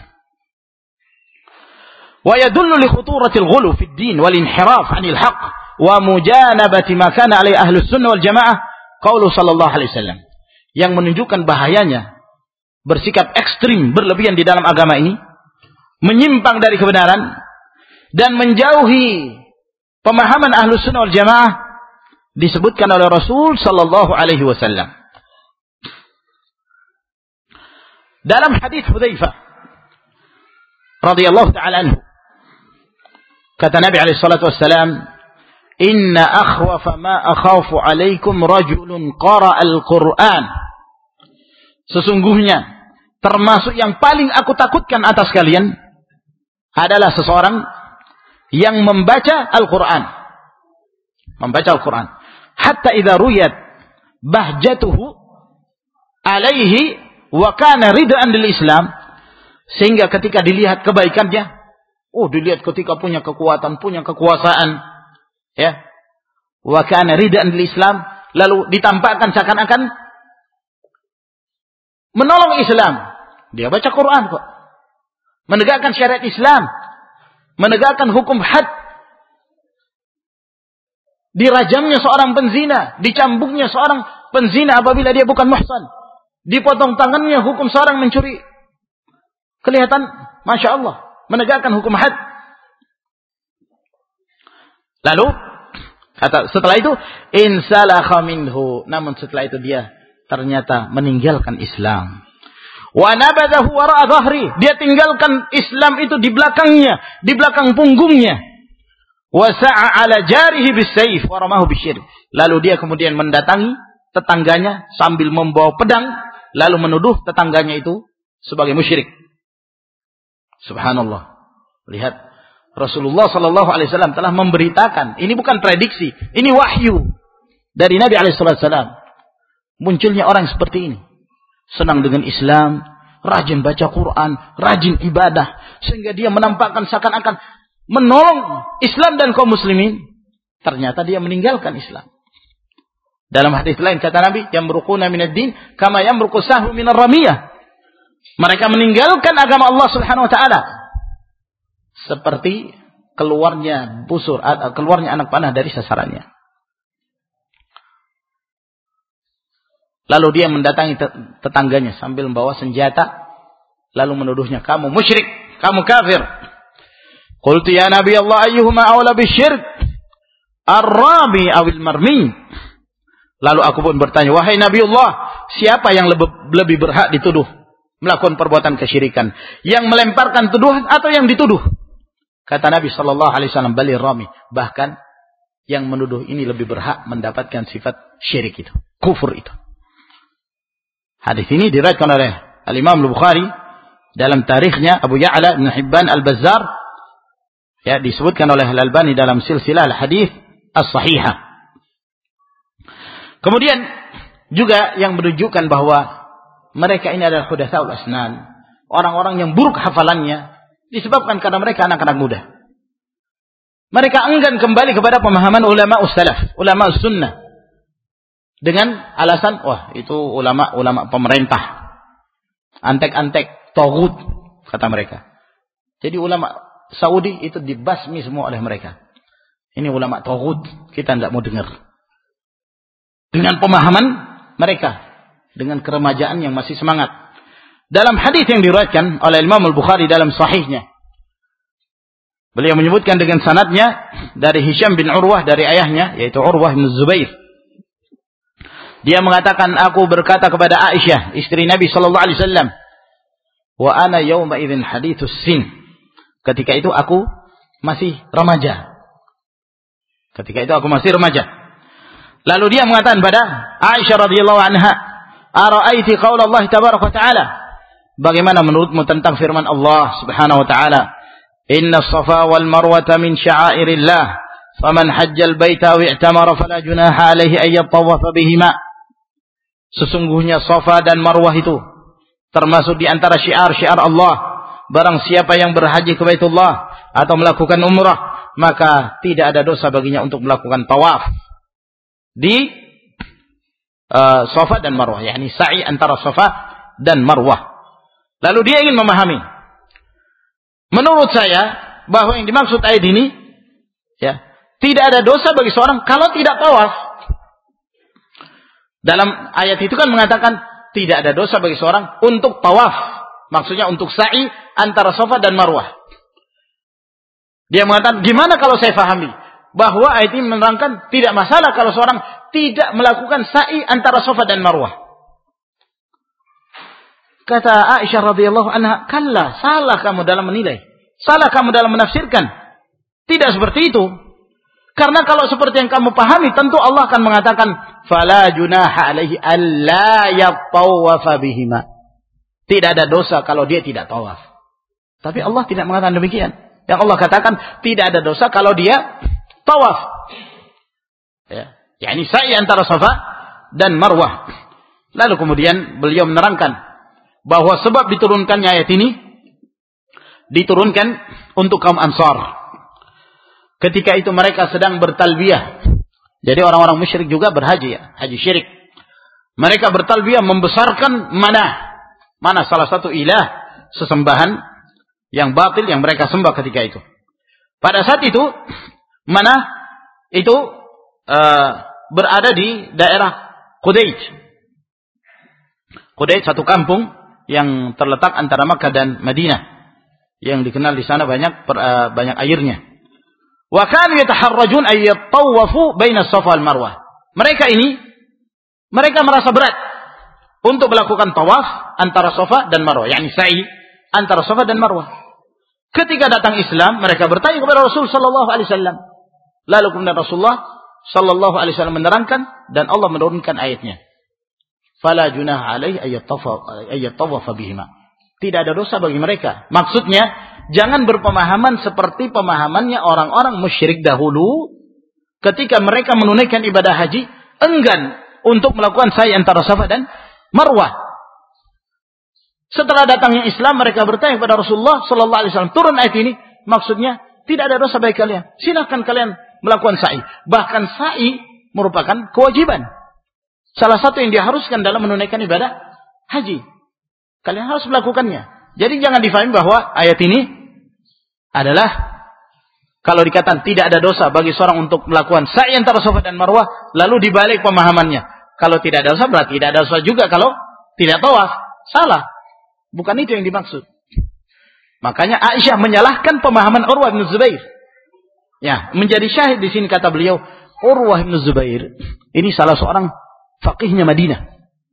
Wa yadullu li khuturatil ghulu fid din wal inhiraf 'anil haqq wa mujanabati ma kana 'alaihi ahlus sunnah wal jamaah qaulu sallallahu alaihi wasallam. Yang menunjukkan bahayanya bersikap ekstrim berlebihan di dalam agama ini, menyimpang dari kebenaran dan menjauhi pemahaman ahlus sunnah wal jamaah, disebutkan oleh Rasul sallallahu alaihi wasallam. Dalam hadis Hudzaifah radhiyallahu ta'ala anhu, kata Nabi alaihi salatu wassalam, inna akhwafa ma akhafu alaikum rajulun qara'a al-Qur'an. Sesungguhnya termasuk yang paling aku takutkan atas kalian adalah seseorang yang membaca Al-Quran. Membaca Al-Quran. Hatta idza ruyat bahjatuhu alaihi wa kana ridaan lil Islam, sehingga ketika dilihat kebaikannya, dilihat ketika punya kekuatan, punya kekuasaan, ya, wa kana ridaan lil Islam, lalu ditampakkan seakan-akan menolong Islam. Dia baca Quran kok, menegakkan syariat Islam, menegakkan hukum had, dirajamnya seorang penzina, dicambuknya seorang penzina apabila dia bukan muhsan, dipotong tangannya hukum seorang mencuri. Kelihatan, Masya Allah, menegakkan hukum had. Lalu kata setelah itu, insalakha minhu, namun setelah itu dia ternyata meninggalkan Islam. Wa nabadahu wara'a dhahri, dia tinggalkan Islam itu di belakangnya, di belakang punggungnya. Wa sa'a ala jarihi bisayf wa ramahu bisyirk. Lalu dia kemudian mendatangi tetangganya sambil membawa pedang, lalu menuduh tetangganya itu sebagai musyrik. Subhanallah. Lihat, Rasulullah sallallahu alaihi wasallam telah memberitakan, ini bukan prediksi, ini wahyu dari Nabi alaihi wasallam. Munculnya orang seperti ini, senang dengan Islam, rajin baca Quran, rajin ibadah, sehingga dia menampakkan seakan-akan menolong Islam dan kaum muslimin. Ternyata dia meninggalkan Islam. Dalam hadis lain kata Nabi, yamruquna minad din kama yamruqu sahmu minar ramiyah. Mereka meninggalkan agama Allah Subhanahu wa taala seperti keluarnya busur, keluarnya anak panah dari sasarannya. Lalu dia mendatangi tetangganya sambil membawa senjata, lalu menuduhnya, kamu musyrik, kamu kafir. Qultu ya Nabi Allah, ayyuhuma awla bisyirk, ar-rami awil marmi. Lalu aku pun bertanya, wahai Nabi Allah, siapa yang lebih berhak dituduh melakukan perbuatan kesyirikan, yang melemparkan tuduhan atau yang dituduh? Kata Nabi sallallahu alaihi wasallam, balir rami, bahkan yang menuduh ini lebih berhak mendapatkan sifat syirik itu, kufur itu. Hadis ini diriwayatkan oleh Al-Imam Al-Bukhari dalam tarikhnya, Abu Ya'la Ibn Hibban Al-Bazzar Ya, disebutkan oleh Al-Albani dalam silsilah al-hadits as-sahihah. Kemudian juga yang menunjukkan bahwa mereka ini adalah hudatsaul asnan, orang-orang yang buruk hafalannya, disebabkan karena mereka anak-anak muda. Mereka enggan kembali kepada pemahaman ulama salaf, ulama sunnah, dengan alasan, wah itu ulama pemerintah, antek-antek, taghut, kata mereka. Jadi ulama Saudi itu dibasmi semua oleh mereka. Ini ulama taghut, kita tidak mau dengar. Dengan pemahaman mereka, dengan keremajaan yang masih semangat. Dalam hadis yang diriwayatkan oleh Imam Al-Bukhari dalam sahihnya, beliau menyebutkan dengan sanadnya dari Hisham bin Urwah, dari ayahnya yaitu Urwah bin Zubair. Dia mengatakan, aku berkata kepada Aisyah, istri Nabi sallallahu alaihi wasallam, wa ana yawma idzin hadithus sin. Ketika itu aku masih remaja. Lalu dia mengatakan pada Aisyah radhiyallahu anha, "Ara'aiti qaula Allah tabaraka wa ta'ala?" Bagaimana menurutmu tentang firman Allah Subhanahu wa taala, "Inna as-safa wal marwata min sya'airillah, faman hajjal baita aw i'tamara fala junaha 'alaihi ay yatawafa bihima." Sesungguhnya Safa dan Marwah itu termasuk di antara syiar-syiar Allah. Barang siapa yang berhaji ke Baitullah atau melakukan umrah, maka tidak ada dosa baginya untuk melakukan tawaf di Safa dan Marwah, yakni sa'i antara Safa dan Marwah. Lalu dia ingin memahami, menurut saya bahwa yang dimaksud ayat ini, ya, tidak ada dosa bagi seorang kalau tidak tawaf. Dalam ayat itu kan mengatakan tidak ada dosa bagi seorang untuk tawaf. Maksudnya untuk sa'i antara Safa dan Marwah. Dia mengatakan, gimana kalau saya fahami bahwa ayat ini menerangkan tidak masalah kalau seorang tidak melakukan sa'i antara Safa dan Marwah. Kata Aisyah radhiyallahu anha, kalla, salah kamu dalam menilai, salah kamu dalam menafsirkan. Tidak seperti itu. Karena kalau seperti yang kamu pahami, tentu Allah akan mengatakan, fala junaha alaihi alla yatawafa bihima. Tidak ada dosa kalau dia tidak tawaf. Tapi Allah tidak mengatakan demikian. Yang Allah katakan tidak ada dosa kalau dia tawaf. Ya, yakni sa'i antara Safa dan Marwah. Lalu kemudian beliau menerangkan bahwa sebab diturunkannya ayat ini diturunkan untuk kaum Ansar. Ketika itu mereka sedang bertalbiyah. Jadi orang-orang musyrik juga berhaji, ya, haji syirik. Mereka bertalbiyah membesarkan Mana salah satu ilah sesembahan yang batil yang mereka sembah ketika itu. Pada saat itu, Mana itu berada di daerah Qudayd. Qudayd satu kampung yang terletak antara Makkah dan Madinah, yang dikenal di sana banyak airnya. Wa kanu yataharrajun ay yatawafu baina Safa wal Marwah. Mereka merasa berat untuk melakukan tawaf antara Safa dan Marwah, yakni sa'i antara Safa dan Marwah. Ketika datang Islam, mereka bertanya kepada Rasul sallallahu alaihi wasallam. Lalu kemudian Rasulullah sallallahu alaihi wasallam menerangkan dan Allah menurunkan ayatnya. Fala junaha alaihi ayyatawafa bihima. Tidak ada dosa bagi mereka. Maksudnya, jangan berpemahaman seperti pemahamannya orang-orang musyrik dahulu ketika mereka menunaikan ibadah haji, enggan untuk melakukan sa'i antara Safa dan Marwah. Setelah datangnya Islam, mereka bertanya kepada Rasulullah sallallahu alaihi wasallam, turun ayat ini, maksudnya tidak ada dosa bagi kalian. Silakan kalian melakukan sa'i. Bahkan sa'i merupakan kewajiban. Salah satu yang diharuskan dalam menunaikan ibadah haji. Kalian harus melakukannya. Jadi jangan difahami bahwa ayat ini adalah kalau dikatakan tidak ada dosa bagi seorang untuk melakukan sa'i antara Safa dan Marwah, lalu dibalik pemahamannya. Kalau tidak ada dosa berarti tidak ada dosa juga kalau tidak tawaf. Salah. Bukan itu yang dimaksud. Makanya Aisyah menyalahkan pemahaman Urwah bin Zubair. Ya, menjadi syahid di sini kata beliau, Urwah bin Zubair ini salah seorang faqihnya Madinah.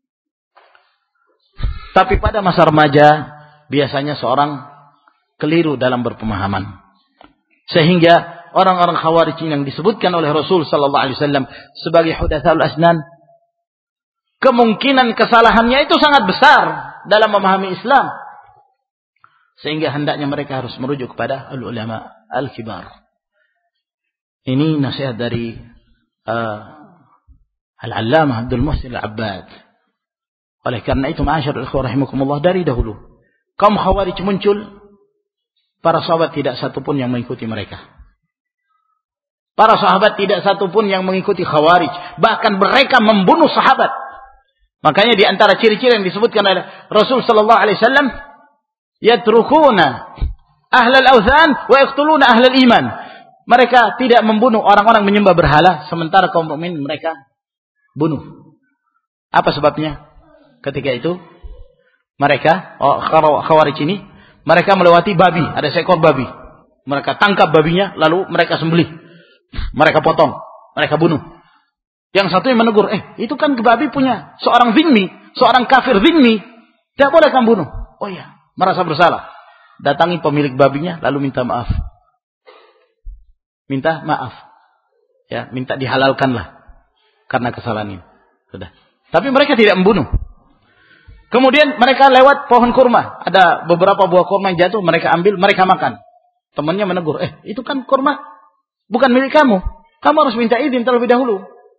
Tapi pada masa remaja biasanya seorang keliru dalam berpemahaman. Sehingga orang-orang Khawarij yang disebutkan oleh Rasul sallallahu alaihi wasallam sebagai hudatsaul asnan, kemungkinan kesalahannya itu sangat besar dalam memahami Islam. Sehingga hendaknya mereka harus merujuk kepada ulama al-kibar. Ini nasihat dari Al-Allamah Abdul Muhsin Al-Abbad. Oleh karena itu, ma'asyiral ikhwah rahimakumullah, dari dahulu kaum Khawarij muncul, para sahabat tidak satupun yang mengikuti mereka. Para sahabat tidak satupun yang mengikuti Khawarij. Bahkan mereka membunuh sahabat. Makanya di antara ciri-ciri yang disebutkan oleh Rasul sallallahu alaihi wasallam, yatrukuna ahlal awthan wa yaqtuluna ahlal iman. Mereka tidak membunuh orang-orang menyembah berhala, sementara kaum mukmin mereka bunuh. Apa sebabnya? Ketika itu mereka, Khawarij ini, mereka melewati babi, ada seekor babi. Mereka tangkap babinya, lalu mereka sembelih. Mereka potong, mereka bunuh. Yang satu yang menegur, itu kan babi punya seorang zimmi, seorang kafir zimmi. Tidak boleh kamu bunuh. Oh iya, merasa bersalah. Datangi pemilik babinya, lalu minta maaf. Minta maaf. Ya, minta dihalalkanlah karena kesalahan ini. Sudah. Tapi mereka tidak membunuh. Kemudian mereka lewat pohon kurma. Ada beberapa buah kurma yang jatuh, mereka ambil, mereka makan. Temannya menegur, itu kan kurma bukan milik kamu. Kamu harus minta izin terlebih dahulu.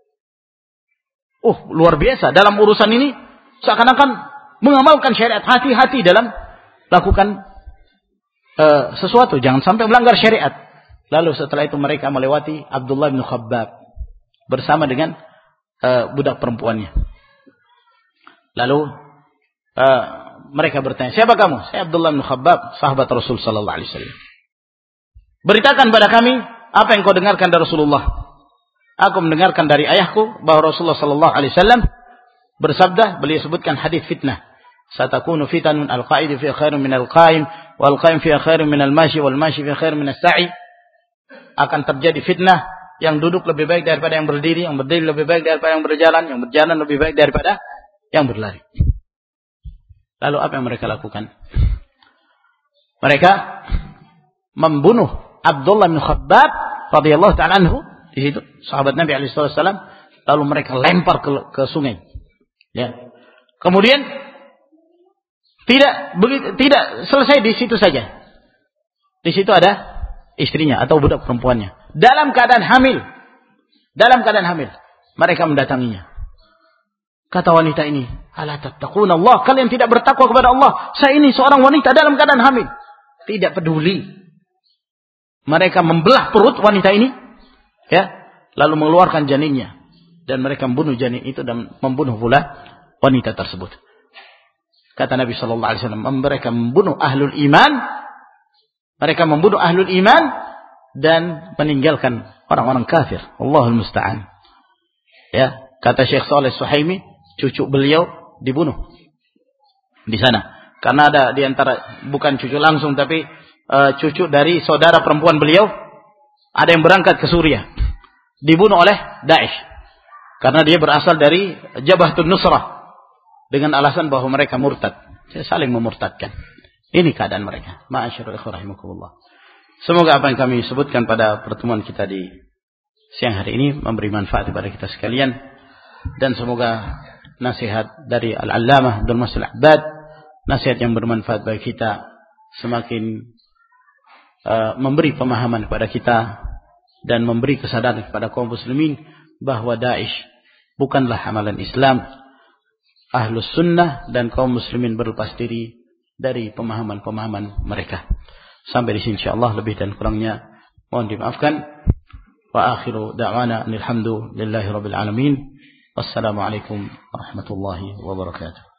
Luar biasa. Dalam urusan ini, seakan-akan mengamalkan syariat. Hati-hati dalam lakukan sesuatu. Jangan sampai melanggar syariat. Lalu setelah itu mereka melewati Abdullah bin Khabbab bersama dengan budak perempuannya. Lalu mereka bertanya, siapa kamu? Saya Abdullah bin Khabbab, sahabat Rasul sallallahu alaihi wasallam. Beritakan pada kami apa yang kau dengarkan dari Rasulullah. Aku mendengarkan dari ayahku bahwa Rasulullah sallallahu alaihi wasallam bersabda, beliau sebutkan hadis fitnah. Satakunu fitanun al-qa'idu fi khairun min al-qa'im wal qa'im fi khairun min al-mashi wal mashi fi khairun min as-sa'i. Akan terjadi fitnah, yang duduk lebih baik daripada yang berdiri lebih baik daripada yang berjalan lebih baik daripada yang berlari. Lalu apa yang mereka lakukan? Mereka membunuh Abdullah bin Khabbab radhiyallahu ta'ala anhu di situ, sahabat Nabi alaihi wasallam, lalu mereka lempar ke sungai. Ya. Kemudian tidak selesai di situ saja. Di situ ada istrinya atau budak perempuannya dalam keadaan hamil. Mereka mendatanginya. Kata wanita ini, ala tattaquna Allah, kalian tidak bertakwa kepada Allah. Saya ini seorang wanita dalam keadaan hamil. Tidak peduli. Mereka membelah perut wanita ini, ya, lalu mengeluarkan janinnya, dan mereka membunuh janin itu dan membunuh pula wanita tersebut. Kata Nabi sallallahu alaihi wasallam, mereka membunuh ahlul iman dan meninggalkan orang-orang kafir. Allahul musta'an. Ya, kata Syekh Shalih Suhaimi, cucu beliau dibunuh di sana. Karena ada di antara, bukan cucu langsung tapi cucu dari saudara perempuan beliau, ada yang berangkat ke Suriah, dibunuh oleh Daesh. Karena dia berasal dari Jabhatun Nusrah, dengan alasan bahwa mereka murtad. Saling memurtadkan. Ini keadaan mereka. Ma'asyiral ikhwah rahimakumullah. Semoga apa yang kami sebutkan pada pertemuan kita di siang hari ini memberi manfaat kepada kita sekalian, dan semoga nasihat dari Al-Allamah Abdul Muhsin Al-Abbad, nasihat yang bermanfaat bagi kita, semakin memberi pemahaman kepada kita dan memberi kesadaran kepada kaum muslimin bahwa Daesh bukanlah amalan Islam. Ahlus sunnah dan kaum muslimin berlepas diri dari pemahaman-pemahaman mereka. Sampai di sini insyaallah, lebih dan kurangnya mohon dimaafkan. Wa akhiru da'wana alhamdulillahi rabbil alamin. Wassalamualaikum warahmatullahi wabarakatuh.